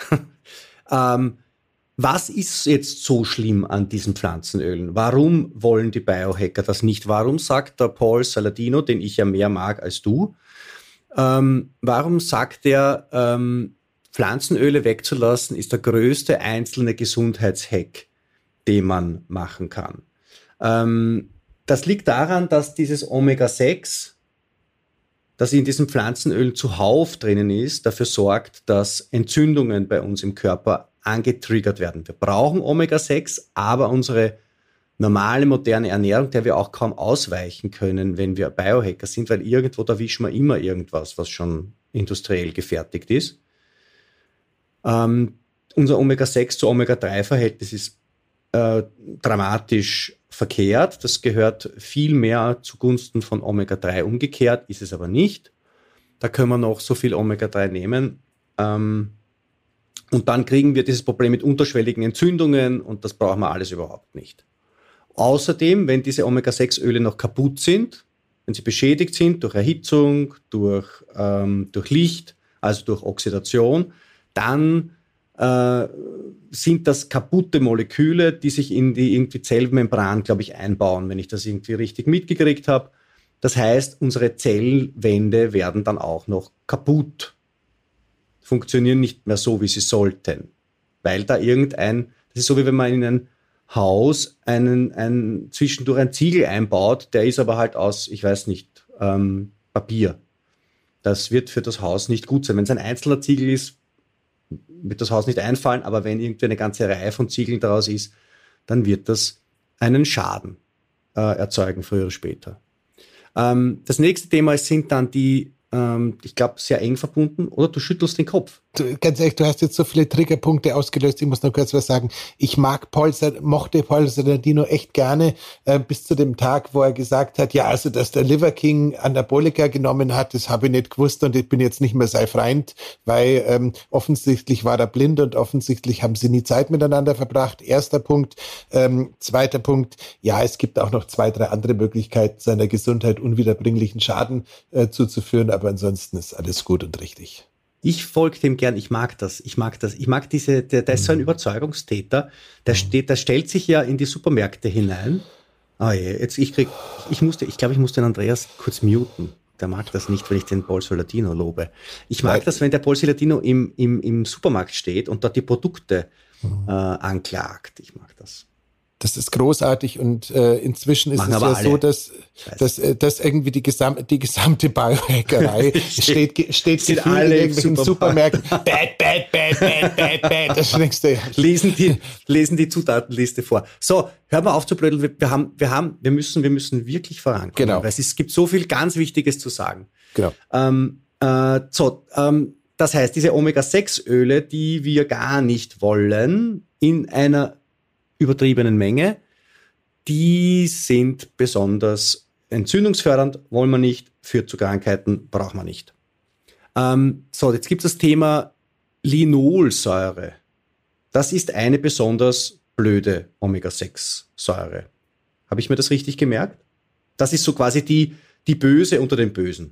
S3: Ja. ähm, was ist jetzt so schlimm an diesen Pflanzenölen? Warum wollen die Biohacker das nicht? Warum sagt der Paul Saladino, den ich ja mehr mag als du, ähm, warum sagt er, ähm, Pflanzenöle wegzulassen ist der größte einzelne Gesundheitshack, den man machen kann? Ähm, das liegt daran, dass dieses Omega sechs, das in diesen Pflanzenölen zuhauf drinnen ist, dafür sorgt, dass Entzündungen bei uns im Körper angetriggert werden. Wir brauchen Omega sechs, aber unsere normale, moderne Ernährung, der wir auch kaum ausweichen können, wenn wir Biohacker sind, weil irgendwo erwischen wir immer irgendwas, was schon industriell gefertigt ist. Ähm, unser Omega sechs zu Omega drei Verhältnis ist äh, dramatisch verkehrt. Das gehört viel mehr zugunsten von Omega drei. Umgekehrt ist es aber nicht. Da können wir noch so viel Omega drei nehmen. Ähm, und dann kriegen wir dieses Problem mit unterschwelligen Entzündungen und das brauchen wir alles überhaupt nicht. Außerdem, wenn diese Omega sechs Öle noch kaputt sind, wenn sie beschädigt sind durch Erhitzung, durch, ähm, durch Licht, also durch Oxidation, dann äh, sind das kaputte Moleküle, die sich in die irgendwie Zellmembran, glaube ich, einbauen, wenn ich das irgendwie richtig mitgekriegt habe. Das heißt, unsere Zellwände werden dann auch noch kaputt, funktionieren nicht mehr so, wie sie sollten, weil da irgendein, das ist so, wie wenn man in ein Haus einen, ein, zwischendurch ein Ziegel einbaut, der ist aber halt aus, ich weiß nicht, ähm, Papier. Das wird für das Haus nicht gut sein. Wenn es ein einzelner Ziegel ist, wird das Haus nicht einfallen, aber wenn irgendwie eine ganze Reihe von Ziegeln daraus ist, dann wird das einen Schaden äh, erzeugen, früher oder später. Ähm, das nächste Thema sind dann die, ähm, ich glaube, sehr eng verbunden, oder? Du schüttelst den Kopf.
S1: Du, ganz ehrlich, du hast jetzt so viele Triggerpunkte ausgelöst, ich muss noch kurz was sagen. Ich mag Paul, mochte Paul Saladino echt gerne, äh, bis zu dem Tag, wo er gesagt hat, ja, also, dass der Liver King Anabolika genommen hat, das habe ich nicht gewusst und ich bin jetzt nicht mehr sein Freund, weil ähm, offensichtlich war er blind und offensichtlich haben sie nie Zeit miteinander verbracht. Erster Punkt. Ähm, zweiter Punkt, ja, es gibt auch noch zwei, drei andere Möglichkeiten, seiner Gesundheit unwiederbringlichen Schaden äh, zuzuführen, aber ansonsten ist alles gut und richtig.
S3: Ich folge dem gern, ich mag das, ich mag das, ich mag diese, der, der ist so ein Überzeugungstäter, der steht, der stellt sich ja in die Supermärkte hinein. Ah je, jetzt, ich krieg, ich musste, ich glaube, ich muss den Andreas kurz muten. Der mag das nicht, wenn ich den Paul Saladino lobe. Ich mag Nein. das, wenn der Paul Saladino im, im, im Supermarkt steht und dort die Produkte mhm. äh, anklagt. Ich mag das.
S1: Das ist großartig und äh, inzwischen ist Machen es ja alle. so, dass, dass, äh, dass irgendwie die, gesam- die gesamte Biohackerei steht, steht gefühlt in irgendwelchen Supermärkten. Bad, bad, bad, bad, bad, bad. Das nächste.
S3: Lesen die, lesen die Zutatenliste vor. So, hör mal auf zu blödeln. Wir, wir haben, wir haben, wir müssen, wir müssen wirklich vorankommen.
S1: Genau.
S3: Weil es, ist, es gibt so viel ganz Wichtiges zu sagen.
S1: Genau.
S3: Ähm, äh, so, ähm, das heißt, diese Omega sechs Öle, die wir gar nicht wollen, in einer übertriebenen Menge, die sind besonders entzündungsfördernd, wollen wir nicht, führt zu Krankheiten, braucht man nicht. Ähm, so, jetzt gibt es das Thema Linolsäure. Das ist eine besonders blöde Omega sechs Säure. Habe ich mir das richtig gemerkt? Das ist so quasi die, die Böse unter den Bösen.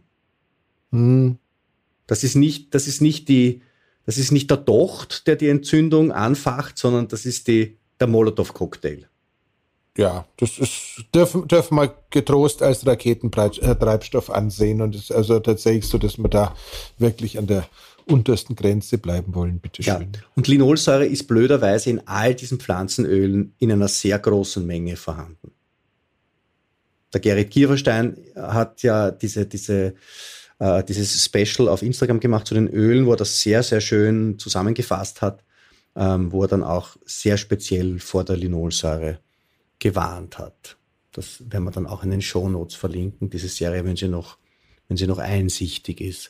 S1: Hm.
S3: Das ist nicht, das ist nicht die, das ist nicht der Docht, der die Entzündung anfacht, sondern das ist die der Molotow-Cocktail.
S1: Ja, das ist, dürfen, dürfen wir getrost als Raketentreibstoff ansehen und es ist also tatsächlich so, dass wir da wirklich an der untersten Grenze bleiben wollen, bitteschön.
S3: Ja. Und Linolsäure ist blöderweise in all diesen Pflanzenölen in einer sehr großen Menge vorhanden. Der Gerrit Kieferstein hat ja diese, diese, äh, dieses Special auf Instagram gemacht zu den Ölen, wo er das sehr, sehr schön zusammengefasst hat. Ähm, wo er dann auch sehr speziell vor der Linolsäure gewarnt hat. Das werden wir dann auch in den Shownotes verlinken, diese Serie, wenn sie noch, wenn sie noch einsichtig ist.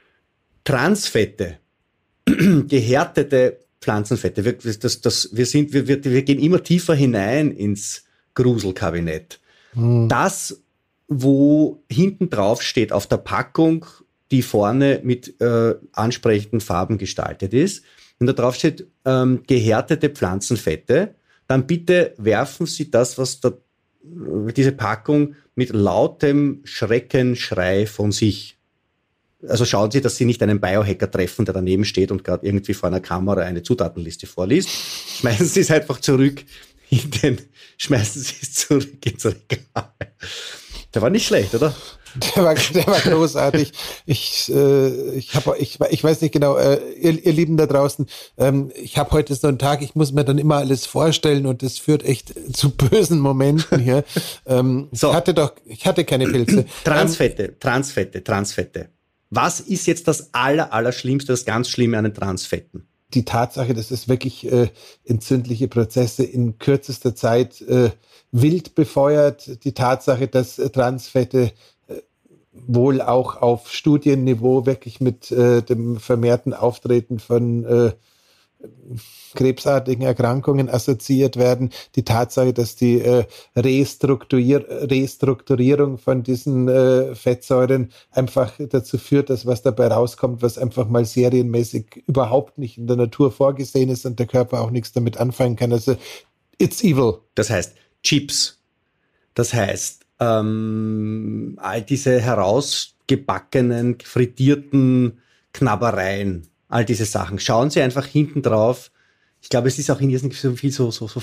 S3: Transfette, gehärtete Pflanzenfette. Wir, das, das, wir, sind, wir, wir, wir gehen immer tiefer hinein ins Gruselkabinett. Hm. Das, wo hinten drauf steht auf der Packung, die vorne mit äh, ansprechenden Farben gestaltet ist, und da drauf steht, ähm, gehärtete Pflanzenfette, dann bitte werfen Sie das, was da, diese Packung mit lautem Schreckenschrei von sich. Also schauen Sie, dass Sie nicht einen Biohacker treffen, der daneben steht und gerade irgendwie vor einer Kamera eine Zutatenliste vorliest. Schmeißen Sie es einfach zurück in den, schmeißen Sie es zurück ins Regal. Der war nicht schlecht, oder?
S1: Der war, der war großartig. Ich, äh, ich, hab, ich, ich weiß nicht genau, äh, ihr, ihr Lieben da draußen, ähm, ich habe heute so einen Tag, ich muss mir dann immer alles vorstellen und das führt echt zu bösen Momenten hier. ähm, so. Ich hatte doch, ich hatte keine Pilze.
S3: Transfette, ähm, Transfette, Transfette. Was ist jetzt das aller, Allerschlimmste, das ganz Schlimme an den Transfetten?
S1: Die Tatsache, dass es wirklich äh, entzündliche Prozesse in kürzester Zeit äh, wild befeuert. Die Tatsache, dass äh, Transfette äh, wohl auch auf Studienniveau wirklich mit äh, dem vermehrten Auftreten von äh, krebsartigen Erkrankungen assoziiert werden. Die Tatsache, dass die äh, Restrukturier- Restrukturierung von diesen äh, Fettsäuren einfach dazu führt, dass was dabei rauskommt, was einfach mal serienmäßig überhaupt nicht in der Natur vorgesehen ist und der Körper auch nichts damit anfangen kann. Also it's evil.
S3: Das heißt Chips, das heißt ähm, all diese herausgebackenen, frittierten Knabbereien, all diese Sachen. Schauen Sie einfach hinten drauf. Ich glaube, es ist auch in irrsinnig so viel so, so, so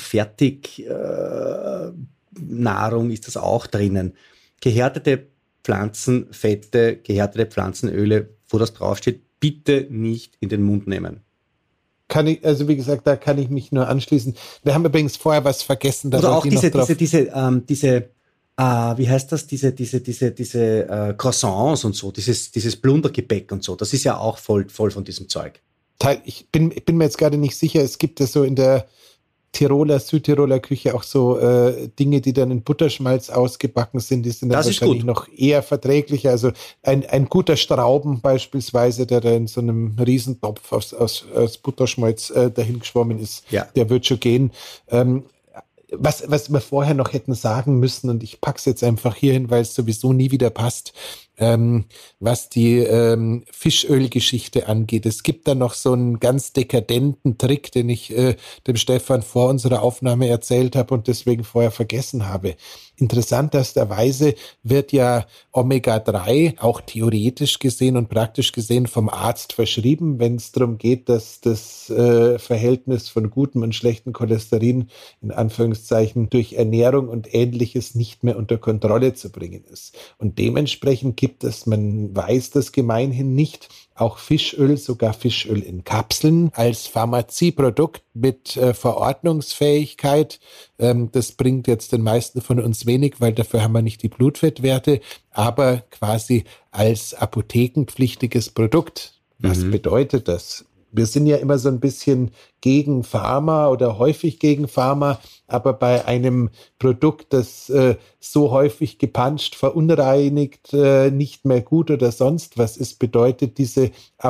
S3: Fertignahrung äh, ist das auch drinnen. Gehärtete Pflanzenfette, gehärtete Pflanzenöle, wo das draufsteht, bitte nicht in den Mund nehmen.
S1: Kann ich, also wie gesagt, da kann ich mich nur anschließen. Wir haben übrigens vorher was vergessen. Da
S3: Oder auch diese, diese, diese, ähm, diese, äh, wie heißt das, diese, diese, diese, diese äh, Croissants und so, dieses, dieses Plundergebäck und so, das ist ja auch voll, voll von diesem Zeug.
S1: Ich bin, ich bin mir jetzt gerade nicht sicher, es gibt ja so in der Tiroler, Südtiroler Küche auch so äh, Dinge, die dann in Butterschmalz ausgebacken sind, die sind dann wahrscheinlich noch eher verträglicher. Also ein, ein guter Strauben beispielsweise, der da in so einem Riesentopf aus, aus, aus Butterschmalz äh, dahin geschwommen ist, ja. Der wird schon gehen. Ähm, was, was wir vorher noch hätten sagen müssen, und ich pack's jetzt einfach hier hin, weil es sowieso nie wieder passt, Ähm, was die ähm, Fischölgeschichte angeht. Es gibt da noch so einen ganz dekadenten Trick, den ich äh, dem Stefan vor unserer Aufnahme erzählt habe und deswegen vorher vergessen habe. Interessanterweise wird ja Omega drei auch theoretisch gesehen und praktisch gesehen vom Arzt verschrieben, wenn es darum geht, dass das äh, Verhältnis von gutem und schlechtem Cholesterin in Anführungszeichen durch Ernährung und Ähnliches nicht mehr unter Kontrolle zu bringen ist. Und dementsprechend gibt es, man weiß das gemeinhin nicht, auch Fischöl, sogar Fischöl in Kapseln als Pharmazieprodukt mit äh, Verordnungsfähigkeit. Ähm, das bringt jetzt den meisten von uns wenig, weil dafür haben wir nicht die Blutfettwerte, aber quasi als apothekenpflichtiges Produkt. Was mhm. bedeutet das? Wir sind ja immer so ein bisschen gegen Pharma oder häufig gegen Pharma, aber bei einem Produkt, das äh, so häufig gepanscht, verunreinigt, äh, nicht mehr gut oder sonst was ist, bedeutet diese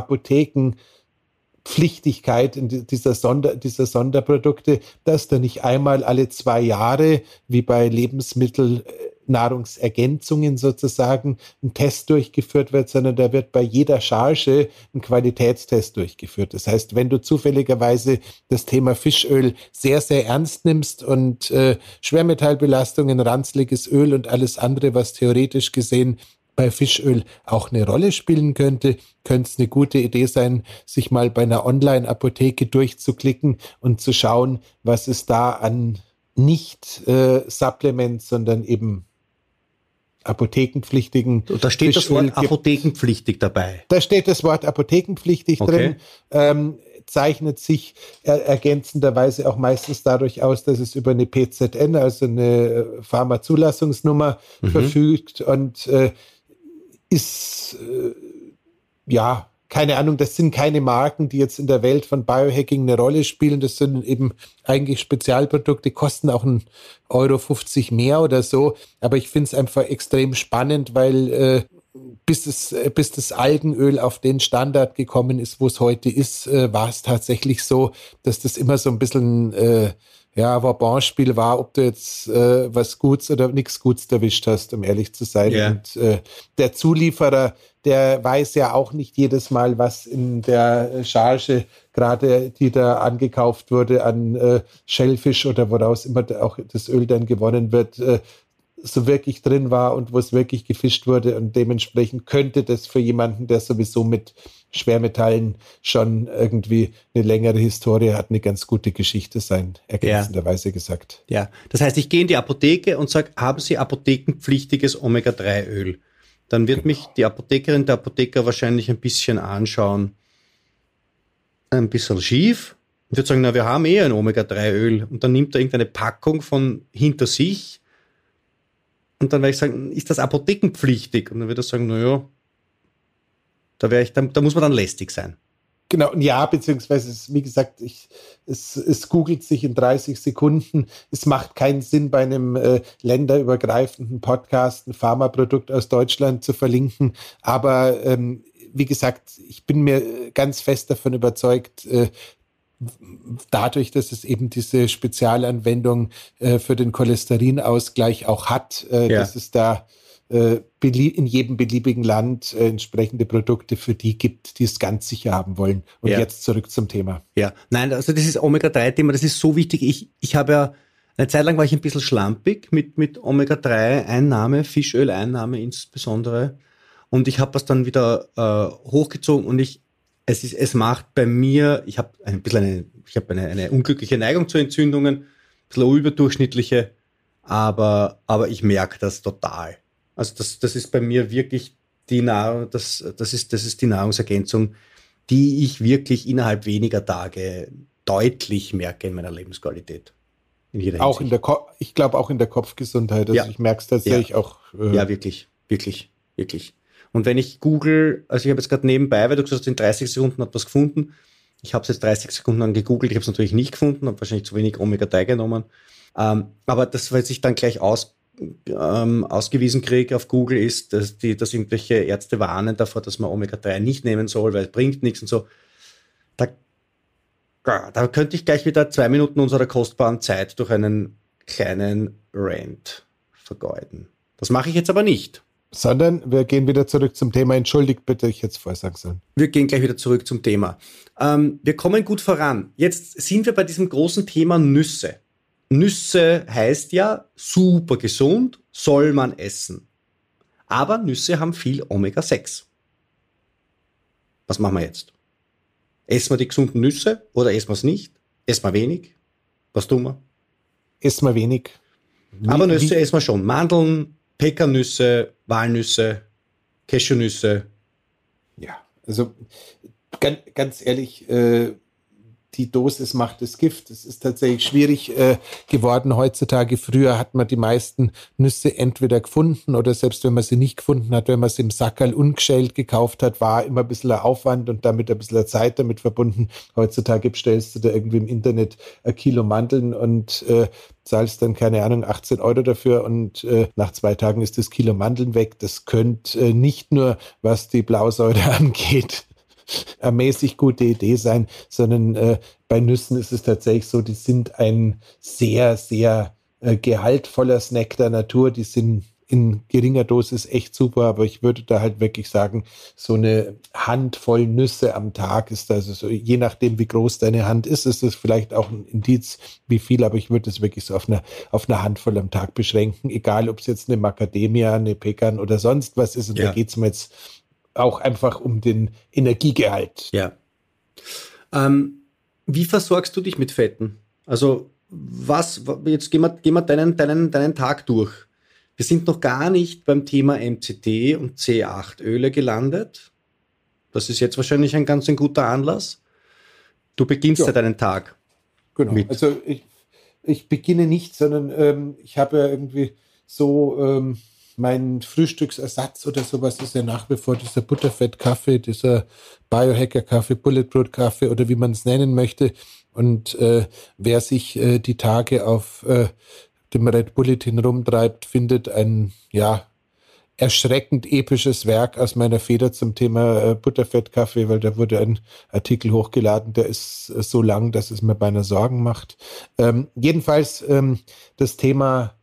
S1: Apothekenpflichtigkeit in dieser, Sonder, dieser Sonderprodukte, dass da nicht einmal alle zwei Jahre, wie bei Lebensmittel, Nahrungsergänzungen sozusagen ein Test durchgeführt wird, sondern da wird bei jeder Charge ein Qualitätstest durchgeführt. Das heißt, wenn du zufälligerweise das Thema Fischöl sehr, sehr ernst nimmst und äh, Schwermetallbelastungen, ranzliges Öl und alles andere, was theoretisch gesehen bei Fischöl auch eine Rolle spielen könnte, könnte es eine gute Idee sein, sich mal bei einer Online-Apotheke durchzuklicken und zu schauen, was es da an nicht äh, Supplements, sondern eben apothekenpflichtigen.
S3: Und da steht Fischöl das Wort apothekenpflichtig dabei.
S1: Da steht das Wort apothekenpflichtig okay. drin. Ähm, zeichnet sich er- ergänzenderweise auch meistens dadurch aus, dass es über eine P Z N, also eine Pharmazulassungsnummer, mhm. verfügt und äh, ist äh, ja keine Ahnung, das sind keine Marken, die jetzt in der Welt von Biohacking eine Rolle spielen. Das sind eben eigentlich Spezialprodukte, kosten auch einen Euro fünfzig mehr oder so. Aber ich finde es einfach extrem spannend, weil äh, bis, es, bis das Algenöl auf den Standard gekommen ist, wo es heute ist, äh, war es tatsächlich so, dass das immer so ein bisschen äh, ja, Vauban-Spiel war, ob du jetzt äh, was Gutes oder nichts Gutes erwischt hast, um ehrlich zu sein. Yeah. Und äh, der Zulieferer, der weiß ja auch nicht jedes Mal, was in der Charge, gerade die da angekauft wurde, an äh, Schellfisch oder woraus immer auch das Öl dann gewonnen wird, äh, so wirklich drin war und wo es wirklich gefischt wurde. Und dementsprechend könnte das für jemanden, der sowieso mit Schwermetallen schon irgendwie eine längere Historie hat, eine ganz gute Geschichte sein, ergänzenderweise ja. gesagt.
S3: Ja, das heißt, ich gehe in die Apotheke und sage, haben Sie apothekenpflichtiges Omega drei Öl? Dann wird genau. mich die Apothekerin, der Apotheker wahrscheinlich ein bisschen anschauen, ein bisschen schief und wird sagen, na, wir haben eh ein Omega drei Öl. Und dann nimmt er irgendeine Packung von hinter sich und dann werde ich sagen, ist das apothekenpflichtig? Und dann wird er sagen, na ja, da, wäre ich, da, da muss man dann lästig sein.
S1: Genau, ja, beziehungsweise, es, wie gesagt, ich, es, es googelt sich in dreißig Sekunden. Es macht keinen Sinn, bei einem äh, länderübergreifenden Podcast ein Pharmaprodukt aus Deutschland zu verlinken. Aber ähm, wie gesagt, ich bin mir ganz fest davon überzeugt, äh, dadurch, dass es eben diese Spezialanwendung äh, für den Cholesterinausgleich auch hat, äh, ja. dass es da äh, in jedem beliebigen Land äh, entsprechende Produkte für die gibt, die es ganz sicher haben wollen. Und ja. jetzt zurück zum Thema.
S3: Ja, nein, also das ist Omega drei Thema, das ist so wichtig. Ich, ich habe ja Eine Zeit lang war ich ein bisschen schlampig mit, mit Omega drei Einnahme, Fischöleinnahme insbesondere. Und ich habe das dann wieder äh, hochgezogen und ich, es ist, es macht bei mir, ich habe ein bisschen eine, ich habe eine, eine unglückliche Neigung zu Entzündungen, ein bisschen überdurchschnittliche, aber, aber ich merke das total. Also das, das ist bei mir wirklich die Nahrung, das, das ist, das ist die Nahrungsergänzung, die ich wirklich innerhalb weniger Tage deutlich merke in meiner Lebensqualität. In jeder
S1: auch
S3: Hinsicht.
S1: in der Ko- ich glaube auch in der Kopfgesundheit. Also
S3: Ja.
S1: ich merke es tatsächlich
S3: Ja.
S1: auch. Äh,
S3: Ja, wirklich, wirklich, wirklich. Und wenn ich google, also ich habe jetzt gerade nebenbei, weil du gesagt hast, in dreißig Sekunden hat was gefunden. Ich habe es jetzt dreißig Sekunden lang gegoogelt, ich habe es natürlich nicht gefunden, habe wahrscheinlich zu wenig Omega drei genommen. Ähm, aber das, was ich dann gleich aus, ähm, ausgewiesen kriege auf Google, ist, dass, die, dass irgendwelche Ärzte warnen davor, dass man Omega drei nicht nehmen soll, weil es bringt nichts und so. Da, da könnte ich gleich wieder zwei Minuten unserer kostbaren Zeit durch einen kleinen Rant vergeuden. Das mache ich jetzt aber nicht.
S1: Sondern wir gehen wieder zurück zum Thema. Entschuldigt bitte, ich hätte es vorher sagen sollen.
S3: Wir gehen gleich wieder zurück zum Thema. Ähm, wir kommen gut voran. Jetzt sind wir bei diesem großen Thema Nüsse. Nüsse heißt ja super gesund, soll man essen. Aber Nüsse haben viel Omega sechs. Was machen wir jetzt? Essen wir die gesunden Nüsse oder essen wir es nicht? Essen wir wenig? Was tun wir?
S1: Essen wir wenig. Wie,
S3: Aber Nüsse
S1: wie,
S3: essen wir schon. Mandeln, Pekannüsse, Walnüsse, Cashewnüsse.
S1: Ja, also ganz, ganz ehrlich, äh, die Dosis macht das Gift. Es ist tatsächlich schwierig äh, geworden heutzutage. Früher hat man die meisten Nüsse entweder gefunden oder selbst wenn man sie nicht gefunden hat, wenn man sie im Sackerl ungeschält gekauft hat, war immer ein bisschen ein Aufwand und damit ein bisschen Zeit damit verbunden. Heutzutage bestellst du da irgendwie im Internet ein Kilo Mandeln und äh, zahlst dann, keine Ahnung, achtzehn Euro dafür und äh, nach zwei Tagen ist das Kilo Mandeln weg. Das könnte äh, nicht nur, was die Blausäure angeht, eine mäßig gute Idee sein, sondern äh, bei Nüssen ist es tatsächlich so, die sind ein sehr, sehr äh, gehaltvoller Snack der Natur. Die sind in geringer Dosis echt super, aber ich würde da halt wirklich sagen, so eine Handvoll Nüsse am Tag ist also so, je nachdem, wie groß deine Hand ist, ist es vielleicht auch ein Indiz, wie viel, aber ich würde es wirklich so auf eine, auf eine Handvoll am Tag beschränken, egal ob es jetzt eine Macadamia, eine Pekan oder sonst was ist. Und
S3: Ja.
S1: da geht es mir jetzt auch einfach um den Energiegehalt.
S3: Ja. Ähm, wie versorgst du dich mit Fetten? Also was, jetzt gehen wir, gehen wir deinen, deinen, deinen Tag durch. Wir sind noch gar nicht beim Thema M C T und C acht Öle gelandet. Das ist jetzt wahrscheinlich ein ganz ein guter Anlass. Du beginnst ja,
S1: Ja.
S3: deinen Tag.
S1: Genau.
S3: Mit.
S1: Also ich, ich beginne nicht, sondern ähm, ich habe ja irgendwie so ähm, mein Frühstücksersatz oder sowas ist ja nach wie vor dieser Butterfett-Kaffee, dieser Biohacker-Kaffee, Bulletproof-Kaffee oder wie man es nennen möchte. Und äh, wer sich äh, die Tage auf äh, dem Red Bulletin rumtreibt, findet ein, ja, erschreckend episches Werk aus meiner Feder zum Thema äh, Butterfett-Kaffee, weil da wurde ein Artikel hochgeladen, der ist äh, so lang, dass es mir beinahe Sorgen macht. Ähm, jedenfalls ähm, das Thema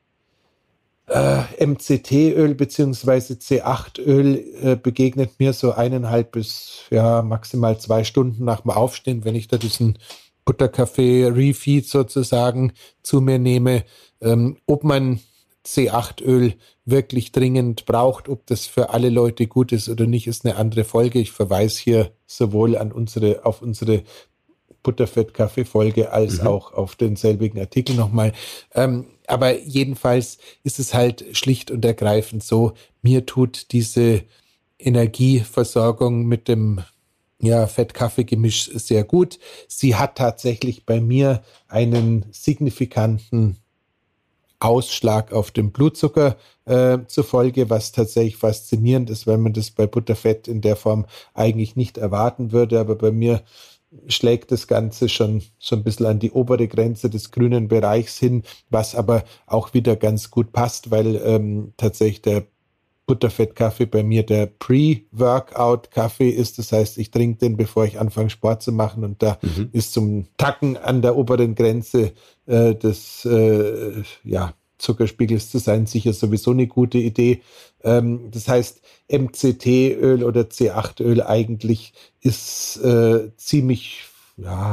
S1: Äh, M C T-Öl beziehungsweise C acht Öl äh, begegnet mir so eineinhalb bis ja maximal zwei Stunden nach dem Aufstehen, wenn ich da diesen Butterkaffee-Refeed sozusagen zu mir nehme. Ähm, ob man C acht Öl wirklich dringend braucht, ob das für alle Leute gut ist oder nicht, ist eine andere Folge. Ich verweise hier sowohl an unsere, auf unsere Butterfett-Kaffee-Folge als
S3: Mhm.
S1: auch auf denselbigen Artikel nochmal. Ähm, aber jedenfalls ist es halt schlicht und ergreifend so, mir tut diese Energieversorgung mit dem ja, Fett-Kaffee-Gemisch sehr gut. Sie hat tatsächlich bei mir einen signifikanten Ausschlag auf den Blutzucker äh, zur Folge, was tatsächlich faszinierend ist, weil man das bei Butterfett in der Form eigentlich nicht erwarten würde. Aber bei mir schlägt das Ganze schon so ein bisschen an die obere Grenze des grünen Bereichs hin, was aber auch wieder ganz gut passt, weil ähm, tatsächlich der Butterfett-Kaffee bei mir der Pre-Workout-Kaffee ist. Das heißt, ich trinke den, bevor ich anfange, Sport zu machen. Und da
S3: Mhm.
S1: ist zum Tacken an der oberen Grenze äh, des äh, ja, Zuckerspiegels zu sein sicher sowieso eine gute Idee. Ähm, das heißt, M C T-Öl oder C acht Öl eigentlich ist äh, ziemlich ja,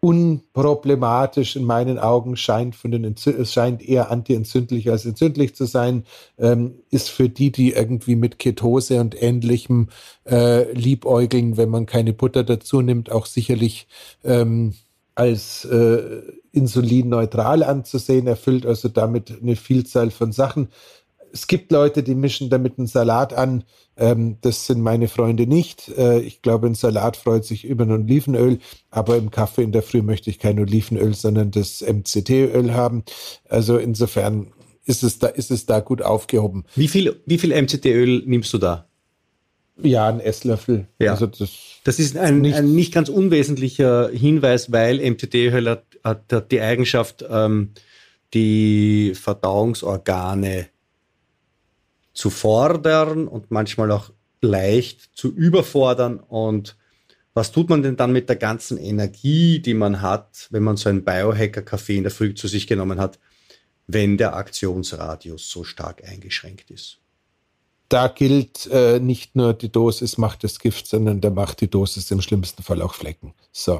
S1: unproblematisch in meinen Augen, scheint von den Entzü- es scheint eher antientzündlich als entzündlich zu sein, ähm, ist für die, die irgendwie mit Ketose und Ähnlichem äh, liebäugeln, wenn man keine Butter dazu nimmt, auch sicherlich ähm, als äh, insulinneutral anzusehen, erfüllt also damit eine Vielzahl von Sachen. Es gibt Leute, die mischen damit einen Salat an. Ähm, das sind meine Freunde nicht. Äh, ich glaube, ein Salat freut sich über ein Olivenöl, aber im Kaffee in der Früh möchte ich kein Olivenöl, sondern das M C T-Öl haben. Also insofern ist es da, ist es da gut aufgehoben.
S3: Wie viel, wie viel M C T-Öl nimmst du da?
S1: Ja, ein Esslöffel.
S3: Ja.
S1: Also das,
S3: das ist ein nicht, ein nicht ganz unwesentlicher Hinweis, weil M C T-Öl hat, hat, hat die Eigenschaft, ähm, die Verdauungsorgane zu fordern und manchmal auch leicht zu überfordern. Und was tut man denn dann mit der ganzen Energie, die man hat, wenn man so einen Biohacker-Kaffee in der Früh zu sich genommen hat, wenn der Aktionsradius so stark eingeschränkt ist?
S1: Da gilt äh, nicht nur die Dosis macht das Gift, sondern da macht die Dosis im schlimmsten Fall auch Flecken. So.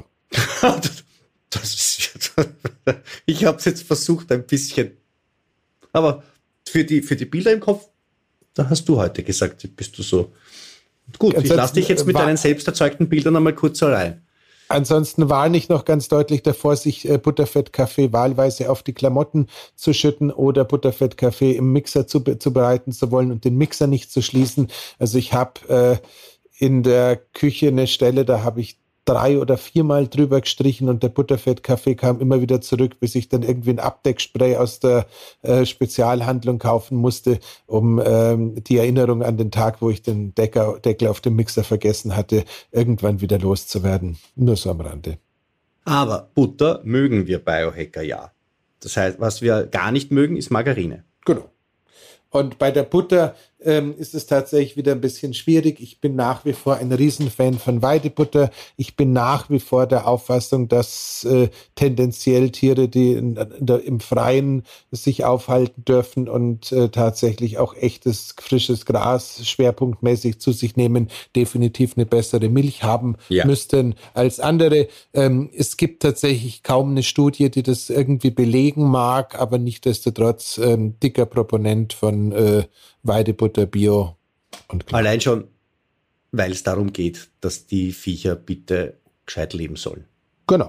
S3: Das ist, ich habe es jetzt versucht ein bisschen, aber für die, für die Bilder im Kopf, da hast du heute gesagt, bist du so. Gut, ich lasse dich jetzt mit deinen selbst erzeugten Bildern einmal kurz allein.
S1: Ansonsten warne ich noch ganz deutlich davor, sich äh, Butterfett-Kaffee wahlweise auf die Klamotten zu schütten oder Butterfett-Kaffee im Mixer zu, zu bereiten zu wollen und den Mixer nicht zu schließen. Also ich habe äh, in der Küche eine Stelle, da habe ich drei oder viermal drüber gestrichen und der Butterfett-Kaffee kam immer wieder zurück, bis ich dann irgendwie ein Abdeckspray aus der äh, Spezialhandlung kaufen musste, um ähm, die Erinnerung an den Tag, wo ich den Decker, Deckel auf dem Mixer vergessen hatte, irgendwann wieder loszuwerden. Nur so am Rande.
S3: Aber Butter mögen wir Biohacker ja. Das heißt, was wir gar nicht mögen, ist Margarine.
S1: Genau. Und bei der Butter ähm, ist es tatsächlich wieder ein bisschen schwierig. Ich bin nach wie vor ein Riesenfan von Weidebutter. Ich bin nach wie vor der Auffassung, dass äh, tendenziell Tiere, die in, in der, im Freien sich aufhalten dürfen und äh, tatsächlich auch echtes, frisches Gras schwerpunktmäßig zu sich nehmen, definitiv eine bessere Milch haben ja. müssten als andere. Ähm, es gibt tatsächlich kaum eine Studie, die das irgendwie belegen mag, aber nichtsdestotrotz ähm, dicker Proponent von äh, Weidebutter, Bio und klar.
S3: Allein schon, weil es darum geht, dass die Viecher bitte gescheit leben sollen.
S1: Genau.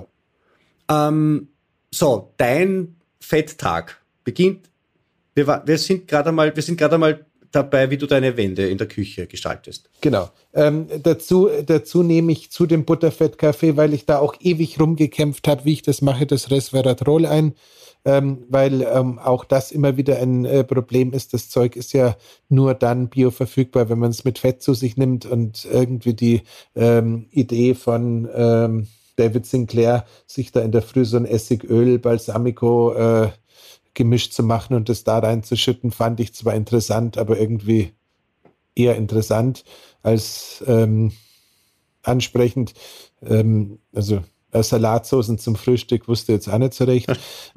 S3: Ähm, so, dein Fetttag beginnt, wir, wir sind gerade einmal, wir sind gerade einmal dabei, wie du deine Wände in der Küche gestaltest.
S1: Genau. Ähm, dazu, dazu nehme ich zu dem Butterfett-Kaffee, weil ich da auch ewig rumgekämpft habe, wie ich das mache, das Resveratrol ein. Ähm, weil ähm, auch das immer wieder ein äh, Problem ist. Das Zeug ist ja nur dann bioverfügbar, wenn man es mit Fett zu sich nimmt und irgendwie die ähm, Idee von ähm, David Sinclair, sich da in der Früh so ein Essigöl, Balsamico äh, gemischt zu machen und das da reinzuschütten, fand ich zwar interessant, aber irgendwie eher interessant als ähm, ansprechend. Ähm, also äh, Salatsoßen zum Frühstück wusste jetzt auch nicht so recht.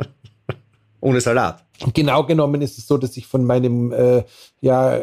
S3: Ohne Salat.
S1: Genau genommen ist es so, dass ich von meinem äh, ja,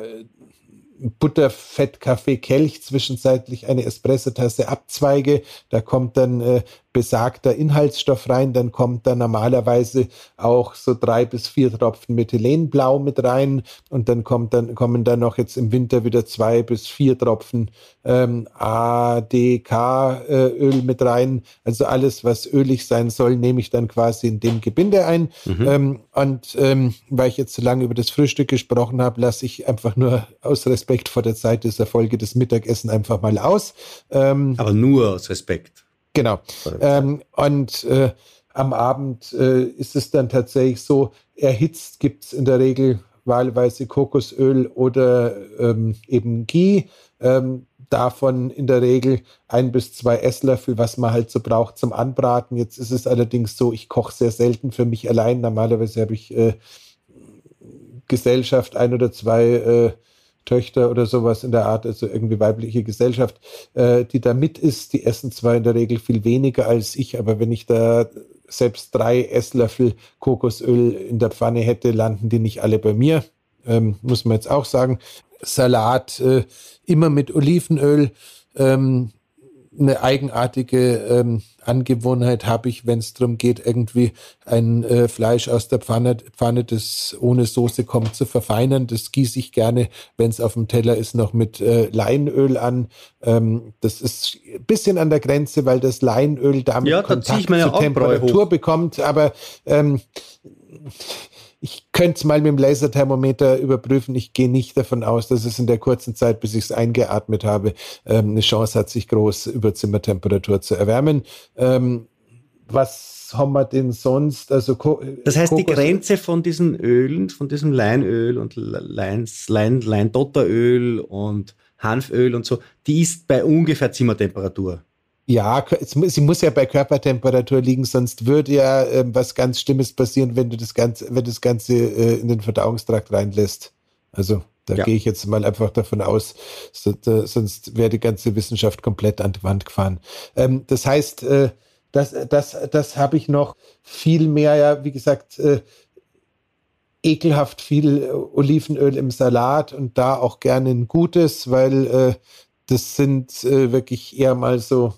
S1: Butterfett-Kaffee-Kelch zwischenzeitlich eine Espressotasse abzweige. Da kommt dann äh, besagter Inhaltsstoff rein. Dann kommt da normalerweise auch so drei bis vier Tropfen Methylenblau mit rein. Und dann, kommt dann kommen dann noch jetzt im Winter wieder zwei bis vier Tropfen ähm, A D K-Öl mit rein. Also alles, was ölig sein soll, nehme ich dann quasi in dem Gebinde ein. Mhm. Ähm, und ähm, weil ich jetzt so lange über das Frühstück gesprochen habe, lasse ich einfach nur aus Respekt vor der Zeit dieser Folge das Mittagessen einfach mal aus. Ähm,
S3: Aber nur aus Respekt.
S1: Genau. Ähm, und äh, am Abend äh, ist es dann tatsächlich so, erhitzt gibt es in der Regel wahlweise Kokosöl oder ähm, eben Ghee. Ähm, davon in der Regel ein bis zwei Esslöffel, was man halt so braucht zum Anbraten. Jetzt ist es allerdings so, ich koche sehr selten für mich allein. Normalerweise habe ich äh, Gesellschaft, ein oder zwei äh, Töchter oder sowas in der Art, also irgendwie weibliche Gesellschaft, äh, die da mit ist. Die essen zwar in der Regel viel weniger als ich, aber wenn ich da selbst drei Esslöffel Kokosöl in der Pfanne hätte, landen die nicht alle bei mir. Ähm, muss man jetzt auch sagen. Salat äh, immer mit Olivenöl. Ähm, eine eigenartige ähm, Angewohnheit habe ich, wenn es darum geht, irgendwie ein äh, Fleisch aus der Pfanne, Pfanne, das ohne Soße kommt, zu verfeinern. Das gieße ich gerne, wenn es auf dem Teller ist, noch mit äh, Leinöl an. Ähm, das ist ein bisschen an der Grenze, weil das Leinöl damit
S3: ja, da
S1: Kontakt
S3: ja
S1: zur Temperatur bekommt. Aber ähm, ich könnte es mal mit dem Laserthermometer überprüfen. Ich gehe nicht davon aus, dass es in der kurzen Zeit, bis ich es eingeatmet habe, ähm, eine Chance hat, sich groß über Zimmertemperatur zu erwärmen. Ähm, was haben wir denn sonst? Also Ko-
S3: das heißt,
S1: Kokos-
S3: die Grenze von diesen Ölen, von diesem Leinöl und Lein, Lein, Leindotteröl und Hanföl und so, die ist bei ungefähr Zimmertemperatur.
S1: Ja, sie muss ja bei Körpertemperatur liegen, sonst würde ja äh, was ganz Schlimmes passieren, wenn du das Ganze, wenn das Ganze äh, in den Verdauungstrakt reinlässt. Also da ja. gehe ich jetzt mal einfach davon aus, so, da, sonst wäre die ganze Wissenschaft komplett an die Wand gefahren. Ähm, das heißt, äh, das, das, das habe ich noch viel mehr, ja, wie gesagt, äh, ekelhaft viel Olivenöl im Salat und da auch gerne ein gutes, weil äh, das sind äh, wirklich eher mal so,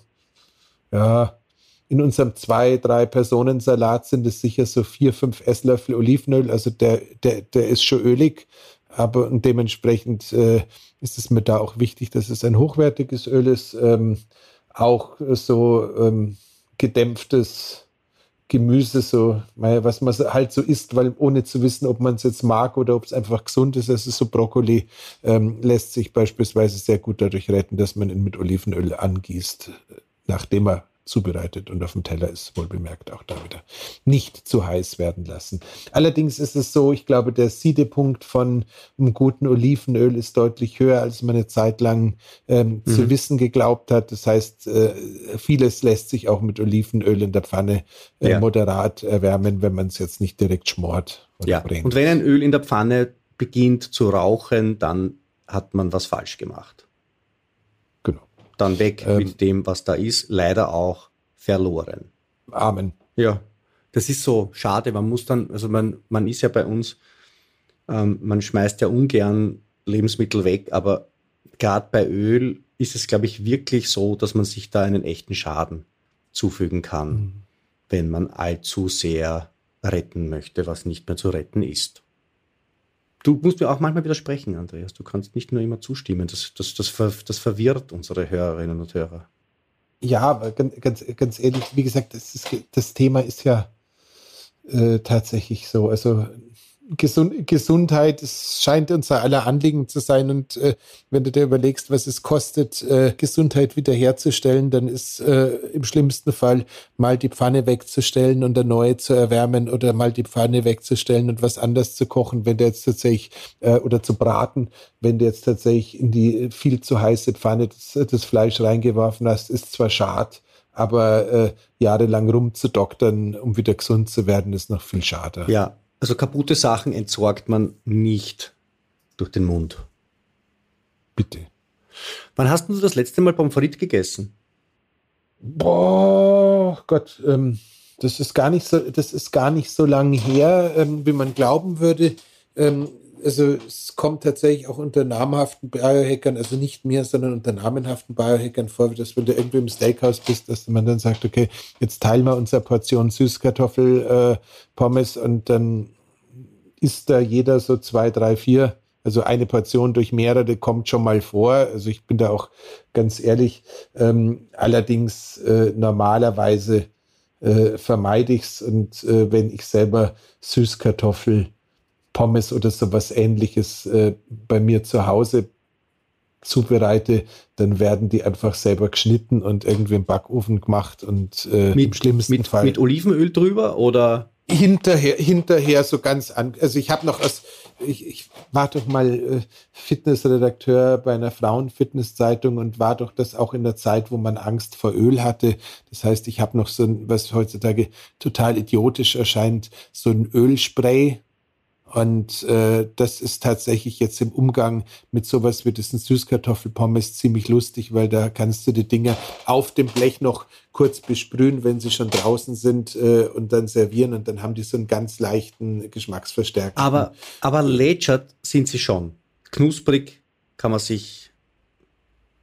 S1: ja, in unserem zwei, drei Personen Salat sind es sicher so vier, fünf Esslöffel Olivenöl. Also der, der, der ist schon ölig, aber und dementsprechend äh, ist es mir da auch wichtig, dass es ein hochwertiges Öl ist. Ähm, auch so ähm, gedämpftes Gemüse, so, was man halt so isst, weil ohne zu wissen, ob man es jetzt mag oder ob es einfach gesund ist. Also so Brokkoli ähm, lässt sich beispielsweise sehr gut dadurch retten, dass man ihn mit Olivenöl angießt, nachdem er zubereitet und auf dem Teller ist, wohl bemerkt, auch da wieder nicht zu heiß werden lassen. Allerdings ist es so, ich glaube, der Siedepunkt von einem guten Olivenöl ist deutlich höher, als man eine Zeit lang ähm, mhm. zu wissen geglaubt hat. Das heißt, äh, vieles lässt sich auch mit Olivenöl in der Pfanne äh, ja. moderat erwärmen, wenn man es jetzt nicht direkt schmort oder
S3: ja.
S1: brennt.
S3: Und wenn ein Öl in der Pfanne beginnt zu rauchen, dann hat man was falsch gemacht.
S1: Genau.
S3: Dann weg ähm, mit dem, was da ist, leider auch verloren.
S1: Amen.
S3: Ja, das ist so schade. Man muss dann, also man, man ist ja bei uns, ähm, man schmeißt ja ungern Lebensmittel weg, aber gerade bei Öl ist es, glaube ich, wirklich so, dass man sich da einen echten Schaden zufügen kann, mhm. wenn man allzu sehr retten möchte, was nicht mehr zu retten ist. Du musst mir auch manchmal widersprechen, Andreas. Du kannst nicht nur immer zustimmen. Das, das, das, ver, das verwirrt unsere Hörerinnen und Hörer.
S1: Ja, aber ganz, ganz, ganz ehrlich, wie gesagt, das, ist, das Thema ist ja äh, tatsächlich so. Also Gesund, Gesundheit, es scheint unser aller Anliegen zu sein. Und äh, wenn du dir überlegst, was es kostet, äh, Gesundheit wiederherzustellen, dann ist äh, im schlimmsten Fall mal die Pfanne wegzustellen und eine neue zu erwärmen oder mal die Pfanne wegzustellen und was anderes zu kochen, wenn du jetzt tatsächlich, äh, oder zu braten, wenn du jetzt tatsächlich in die viel zu heiße Pfanne das, das Fleisch reingeworfen hast, ist zwar schade, aber äh, jahrelang rumzudoktern, um wieder gesund zu werden, ist noch viel schade.
S3: Ja. Also kaputte Sachen entsorgt man nicht durch den Mund.
S1: Bitte.
S3: Wann hast du das letzte Mal Pommes frites gegessen?
S1: Boah, Gott, ähm, das ist gar nicht so, das ist gar nicht so lange her, ähm, wie man glauben würde. Ähm, also es kommt tatsächlich auch unter namhaften Biohackern, also nicht mir, sondern unter namenhaften Biohackern vor, dass wenn du irgendwie im Steakhouse bist, dass man dann sagt, okay, jetzt teilen wir unsere Portion Süßkartoffel äh, Pommes und dann isst da jeder so zwei, drei, vier, also eine Portion durch mehrere kommt schon mal vor. Also ich bin da auch ganz ehrlich, ähm, allerdings äh, normalerweise äh, vermeide ich es und äh, wenn ich selber Süßkartoffel Pommes oder sowas Ähnliches äh, bei mir zu Hause zubereite, dann werden die einfach selber geschnitten und irgendwie im Backofen gemacht und äh,
S3: mit,
S1: im schlimmsten
S3: mit,
S1: Fall
S3: mit Olivenöl drüber oder
S1: hinterher hinterher so ganz an. Also ich habe noch aus ich, ich war doch mal äh, Fitnessredakteur bei einer Frauenfitnesszeitung und war doch das auch in der Zeit, wo man Angst vor Öl hatte. Das heißt, ich habe noch so ein, was heutzutage total idiotisch erscheint, so ein Ölspray. Und äh, das ist tatsächlich jetzt im Umgang mit sowas wie diesen Süßkartoffelpommes ziemlich lustig, weil da kannst du die Dinger auf dem Blech noch kurz besprühen, wenn sie schon draußen sind äh, und dann servieren und dann haben die so einen ganz leichten Geschmacksverstärker.
S3: Aber, aber lätschert sind sie schon. Knusprig kann man sich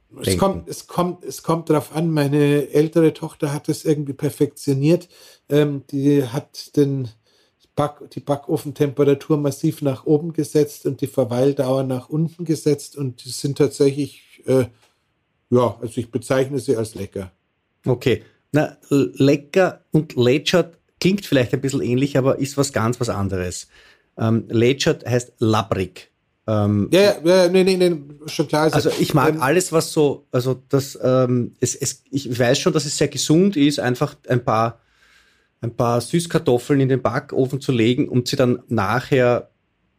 S1: Es kommt, es kommt, es kommt drauf an. Meine ältere Tochter hat das irgendwie perfektioniert. Ähm, die hat den Back, die Backofentemperatur massiv nach oben gesetzt und die Verweildauer nach unten gesetzt und die sind tatsächlich, äh, ja, also ich bezeichne sie als lecker.
S3: Okay, na, lecker und lätschert klingt vielleicht ein bisschen ähnlich, aber ist was ganz was anderes. Ähm, lätschert heißt labbrig. Ähm,
S1: ja, ja, ja, nee, nee, nee, schon klar.
S3: Also, also ich mag ähm, alles, was so, also das, ähm, es, es, ich weiß schon, dass es sehr gesund ist, einfach ein paar ein paar Süßkartoffeln in den Backofen zu legen und sie dann nachher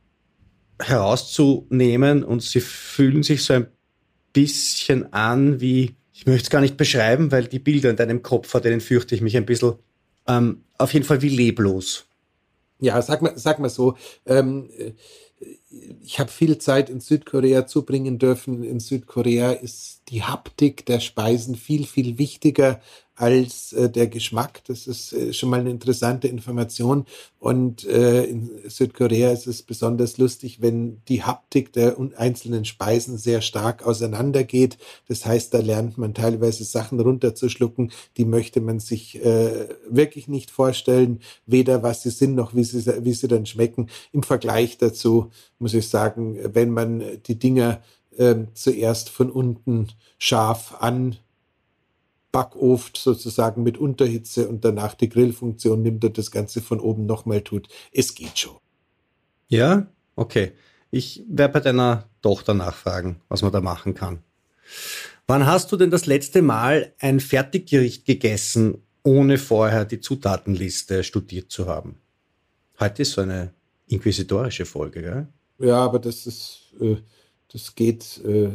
S3: herauszunehmen und sie fühlen sich so ein bisschen an wie, ich möchte es gar nicht beschreiben, weil die Bilder in deinem Kopf, vor denen fürchte ich mich ein bisschen, ähm, auf jeden Fall wie leblos.
S1: Ja, sag mal, sag mal so, ähm, ich habe viel Zeit in Südkorea zubringen dürfen. In Südkorea ist die Haptik der Speisen viel, viel wichtiger als äh, der Geschmack. Das ist äh, schon mal eine interessante Information. Und äh, in Südkorea ist es besonders lustig, wenn die Haptik der einzelnen Speisen sehr stark auseinandergeht. Das heißt, da lernt man teilweise Sachen runterzuschlucken, die möchte man sich äh, wirklich nicht vorstellen, weder was sie sind, noch wie sie, wie sie dann schmecken. Im Vergleich dazu muss ich sagen, wenn man die Dinger äh, zuerst von unten scharf an Backofen sozusagen mit Unterhitze und danach die Grillfunktion nimmt und das Ganze von oben nochmal tut. Es geht schon.
S3: Ja, okay. Ich werde bei deiner Tochter nachfragen, was man da machen kann. Wann hast du denn das letzte Mal ein Fertiggericht gegessen, ohne vorher die Zutatenliste studiert zu haben? Heute ist so eine inquisitorische Folge, gell?
S1: Ja, aber das ist, äh, das geht, äh,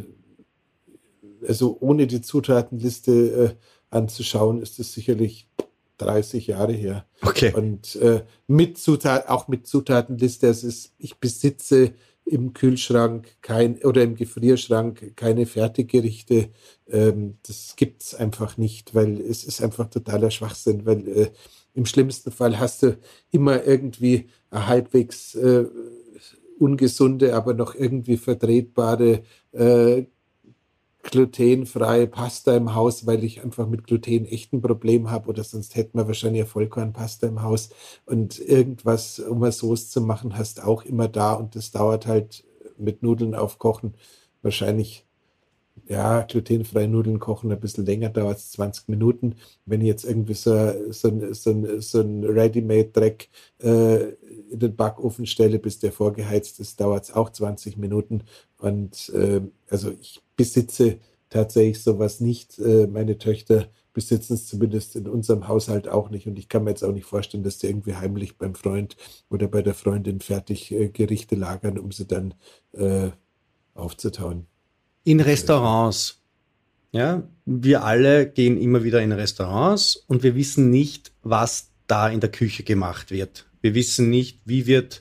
S1: also ohne die Zutatenliste äh, anzuschauen, ist es sicherlich dreißig Jahre her.
S3: Okay.
S1: Und äh, mit Zutat, auch mit Zutatenliste, es ist, ich besitze im Kühlschrank kein oder im Gefrierschrank keine Fertiggerichte. Ähm, das gibt's einfach nicht, weil es ist einfach totaler Schwachsinn, weil äh, im schlimmsten Fall hast du immer irgendwie eine halbwegs äh, ungesunde, aber noch irgendwie vertretbare äh, glutenfreie Pasta im Haus, weil ich einfach mit Gluten echt ein Problem habe oder sonst hätten wir wahrscheinlich eine Vollkornpasta im Haus und irgendwas, um eine Soße zu machen, hast auch immer da und das dauert halt mit Nudeln aufkochen wahrscheinlich, ja, glutenfreie Nudeln kochen ein bisschen länger, dauert es zwanzig Minuten. Wenn ich jetzt irgendwie so, so, so, so ein Ready-Made-Dreck äh, in den Backofen stelle, bis der vorgeheizt ist, dauert es auch zwanzig Minuten. Und äh, also ich besitze tatsächlich sowas nicht. Äh, meine Töchter besitzen es zumindest in unserem Haushalt auch nicht. Und ich kann mir jetzt auch nicht vorstellen, dass die irgendwie heimlich beim Freund oder bei der Freundin fertig äh, Gerichte lagern, um sie dann äh, aufzutauen.
S3: In Restaurants. Ja, wir alle gehen immer wieder in Restaurants und wir wissen nicht, was da in der Küche gemacht wird. Wir wissen nicht, wie wird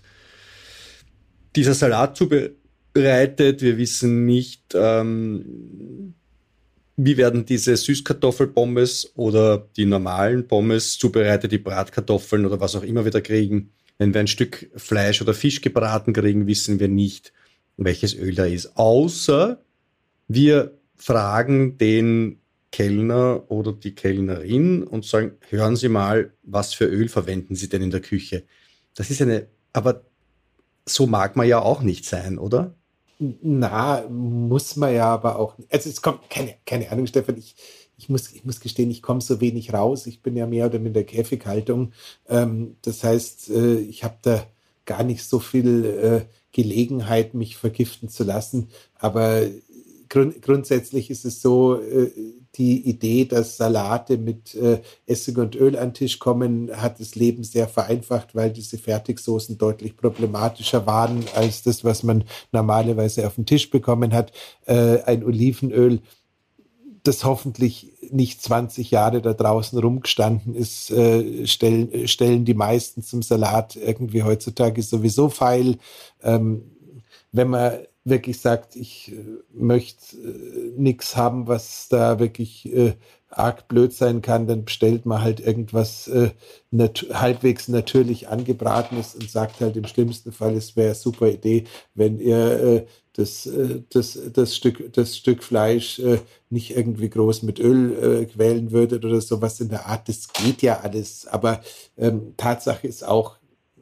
S3: dieser Salat zubereitet. Wir wissen nicht, ähm, wie werden diese Süßkartoffelpommes oder die normalen Pommes zubereitet, die Bratkartoffeln oder was auch immer wir da kriegen. Wenn wir ein Stück Fleisch oder Fisch gebraten kriegen, wissen wir nicht, welches Öl da ist. Außer wir fragen den Kellner oder die Kellnerin und sagen, hören Sie mal, was für Öl verwenden Sie denn in der Küche? Das ist eine, aber so mag man ja auch nicht sein, oder?
S1: Na, muss man ja aber auch. Also es kommt, keine, keine Ahnung, Stefan, ich, ich, muss, ich muss gestehen, ich komme so wenig raus. Ich bin ja mehr oder minder Käfighaltung. Ähm, das heißt, äh, ich habe da gar nicht so viel äh, Gelegenheit, mich vergiften zu lassen. Aber Grund, grundsätzlich ist es so, äh, die Idee, dass Salate mit äh, Essig und Öl an den Tisch kommen, hat das Leben sehr vereinfacht, weil diese Fertigsoßen deutlich problematischer waren als das, was man normalerweise auf den Tisch bekommen hat. Äh, ein Olivenöl, das hoffentlich nicht zwanzig Jahre da draußen rumgestanden ist, äh, stellen, stellen die meisten zum Salat irgendwie heutzutage sowieso feil. Ähm, wenn man wirklich sagt, ich äh, möchte äh, nichts haben, was da wirklich äh, arg blöd sein kann, dann bestellt man halt irgendwas äh, nat- halbwegs natürlich angebratenes und sagt halt im schlimmsten Fall, es wäre eine super Idee, wenn ihr äh, das, äh, das, das, Stück, das Stück Fleisch äh, nicht irgendwie groß mit Öl äh, quälen würdet oder sowas in der Art. Das geht ja alles, aber ähm, Tatsache ist auch,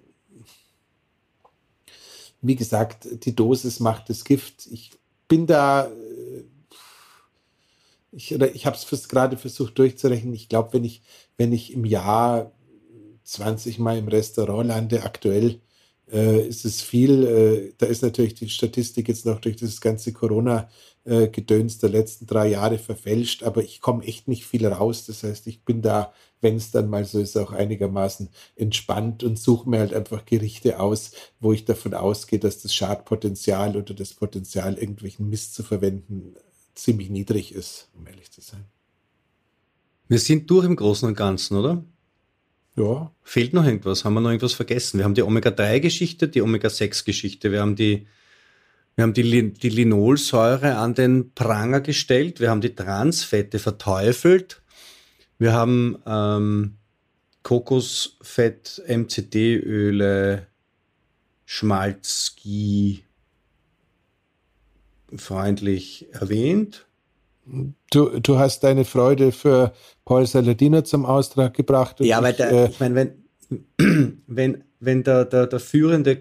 S1: wie gesagt, die Dosis macht das Gift. Ich bin da, äh, ich, oder ich habe es gerade versucht durchzurechnen. Ich glaube, wenn ich, wenn ich im Jahr zwanzig Mal im Restaurant lande, aktuell äh, ist es viel. Äh, da ist natürlich die Statistik jetzt noch durch das ganze Corona-Gedöns der letzten drei Jahre verfälscht, aber ich komme echt nicht viel raus. Das heißt, ich bin da, wenn es dann mal so ist, auch einigermaßen entspannt und suche mir halt einfach Gerichte aus, wo ich davon ausgehe, dass das Schadpotenzial oder das Potenzial, irgendwelchen Mist zu verwenden, ziemlich niedrig ist, um ehrlich zu sein.
S3: Wir sind durch im Großen und Ganzen, oder?
S1: Ja.
S3: Fehlt noch irgendwas? Haben wir noch irgendwas vergessen? Wir haben die Omega drei Geschichte, die Omega sechs Geschichte, wir haben die, wir haben die, die Linolsäure an den Pranger gestellt, wir haben die Transfette verteufelt, wir haben ähm, Kokosfett, M C D-Öle, Schmalz, Ghee freundlich erwähnt.
S1: Du, du hast deine Freude für Paul Saladino zum Ausdruck gebracht.
S3: Ja,
S1: ich,
S3: weil der,
S1: äh,
S3: ich meine, wenn, wenn, wenn der, der, der führende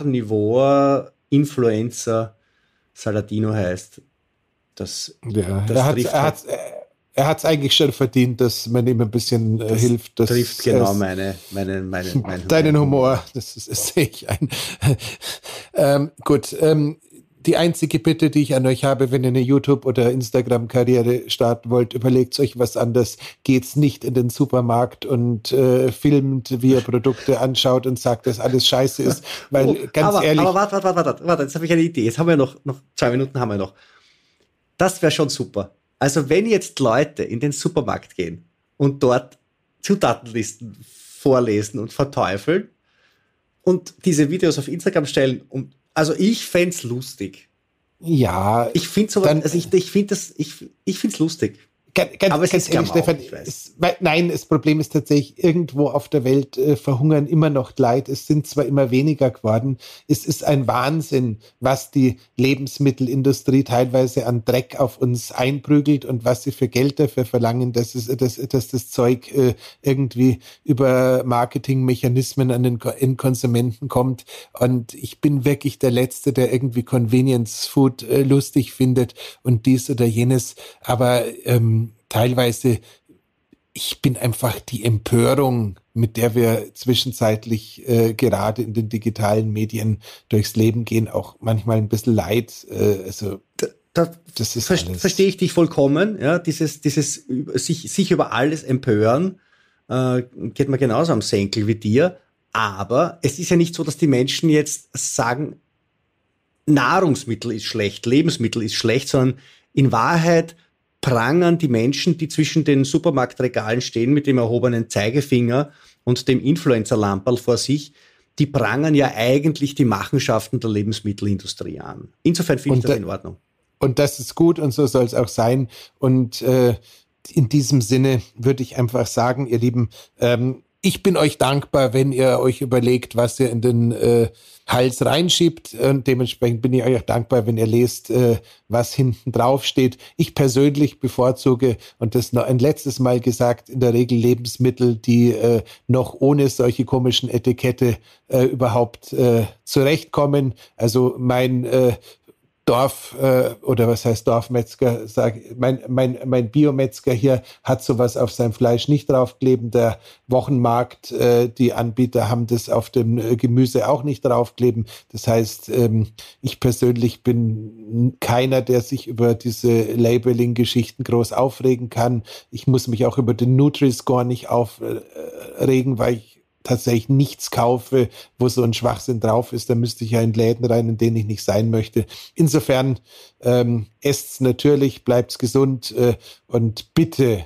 S3: Carnivore-Influencer Saladino heißt, das,
S1: ja,
S3: das
S1: er hat
S3: trifft
S1: er
S3: halt,
S1: hat's, er hat's eigentlich schon verdient, dass man ihm ein bisschen äh,
S3: das
S1: hilft. Das,
S3: trifft genau
S1: äh,
S3: meine, meine, meine, mein,
S1: deinen
S3: mein
S1: Humor. Das, ist, das sehe ich ein. ähm, gut, ähm, die einzige Bitte, die ich an euch habe, wenn ihr eine YouTube- oder Instagram-Karriere starten wollt, überlegt euch was anderes. Geht's nicht in den Supermarkt und äh, filmt, wie ihr Produkte anschaut und sagt, dass alles scheiße ist. Weil,
S3: oh,
S1: ganz
S3: aber,
S1: ehrlich...
S3: Aber warte, warte, warte, warte, warte, jetzt habe ich eine Idee. Jetzt haben wir noch, noch zwei Minuten haben wir noch. Das wäre schon super. Also wenn jetzt Leute in den Supermarkt gehen und dort Zutatenlisten vorlesen und verteufeln und diese Videos auf Instagram stellen, um, also ich fände es lustig.
S1: Ja,
S3: ich finde sowas, also ich, ich finde das, ich, ich finde es lustig.
S1: Ganz, ganz,
S3: aber es
S1: ganz
S3: ist
S1: ehrlich,
S3: Klamauk,
S1: Stefan,
S3: ich weiß.
S1: es, weil, nein, das Problem ist tatsächlich, irgendwo auf der Welt äh, verhungern immer noch Leid. Es sind zwar immer weniger geworden. Es ist ein Wahnsinn, was die Lebensmittelindustrie teilweise an Dreck auf uns einprügelt und was sie für Geld dafür verlangen, dass, es, dass, dass das Zeug äh, irgendwie über Marketingmechanismen an den Ko- in Konsumenten kommt. Und ich bin wirklich der Letzte, der irgendwie Convenience Food äh, lustig findet und dies oder jenes. Aber ähm, teilweise, ich bin einfach die Empörung, mit der wir zwischenzeitlich äh, gerade in den digitalen Medien durchs Leben gehen, auch manchmal ein bisschen leid. Äh, also
S3: Da, da
S1: das ist
S3: ver-
S1: alles.
S3: Verstehe ich dich vollkommen, ja, dieses, dieses über- sich, sich über alles empören, äh, geht mir genauso am Senkel wie dir, aber es ist ja nicht so, dass die Menschen jetzt sagen, Nahrungsmittel ist schlecht, Lebensmittel ist schlecht, sondern in Wahrheit prangern die Menschen, die zwischen den Supermarktregalen stehen mit dem erhobenen Zeigefinger und dem Influencer-Lamperl vor sich, die prangern ja eigentlich die Machenschaften der Lebensmittelindustrie an. Insofern finde ich das
S1: da,
S3: in Ordnung.
S1: Und das ist gut und so soll es auch sein. Und äh, in diesem Sinne würde ich einfach sagen, ihr Lieben, ähm, ich bin euch dankbar, wenn ihr euch überlegt, was ihr in den äh, Hals reinschiebt. Und dementsprechend bin ich euch auch dankbar, wenn ihr lest, äh, was hinten drauf steht. Ich persönlich bevorzuge, und das noch ein letztes Mal gesagt, in der Regel Lebensmittel, die äh, noch ohne solche komischen Etikette äh, überhaupt äh, zurechtkommen. Also mein äh, Dorf äh, oder was heißt Dorfmetzger, sag, mein, mein, mein Biometzger hier hat sowas auf seinem Fleisch nicht draufkleben. Der Wochenmarkt, äh, die Anbieter haben das auf dem äh, Gemüse auch nicht draufkleben. Das heißt, ähm, ich persönlich bin keiner, der sich über diese Labeling-Geschichten groß aufregen kann. Ich muss mich auch über den Nutri-Score nicht aufregen, weil ich tatsächlich nichts kaufe, wo so ein Schwachsinn drauf ist, da müsste ich ja in Läden rein, in denen ich nicht sein möchte. Insofern ähm, esst's natürlich, bleibt's gesund äh, und bitte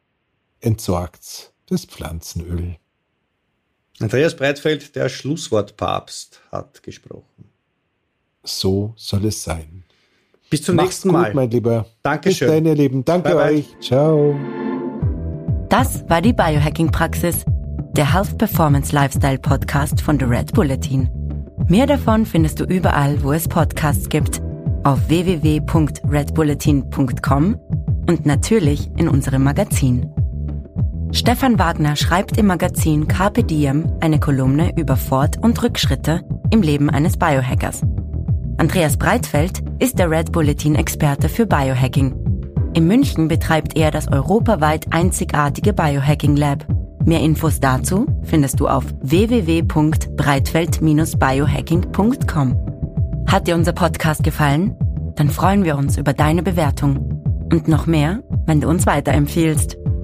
S1: entsorgt's das Pflanzenöl.
S3: Andreas Breitfeld, der Schlusswortpapst, hat gesprochen.
S1: so soll es sein.
S3: Bis zum
S1: Mach's
S3: nächsten
S1: gut,
S3: Mal.
S1: mein Lieber.
S3: Dankeschön.
S1: Bis dann, ihr Lieben. Danke
S3: Bye, bye.
S1: euch. Ciao.
S2: Das war die Biohacking-Praxis, der Health Performance Lifestyle Podcast von The Red Bulletin. Mehr davon findest du überall, wo es Podcasts gibt, auf w w w punkt red bulletin punkt com und natürlich in unserem Magazin. Stefan Wagner schreibt im Magazin Carpe Diem eine Kolumne über Fort- und Rückschritte im Leben eines Biohackers. Andreas Breitfeld ist der Red Bulletin-Experte für Biohacking. In München betreibt er das europaweit einzigartige Biohacking Lab. Mehr Infos dazu findest du auf w w w punkt breitfeld dash biohacking punkt com. Hat dir unser Podcast gefallen? Dann freuen wir uns über deine Bewertung. Und noch mehr, wenn du uns weiterempfiehlst.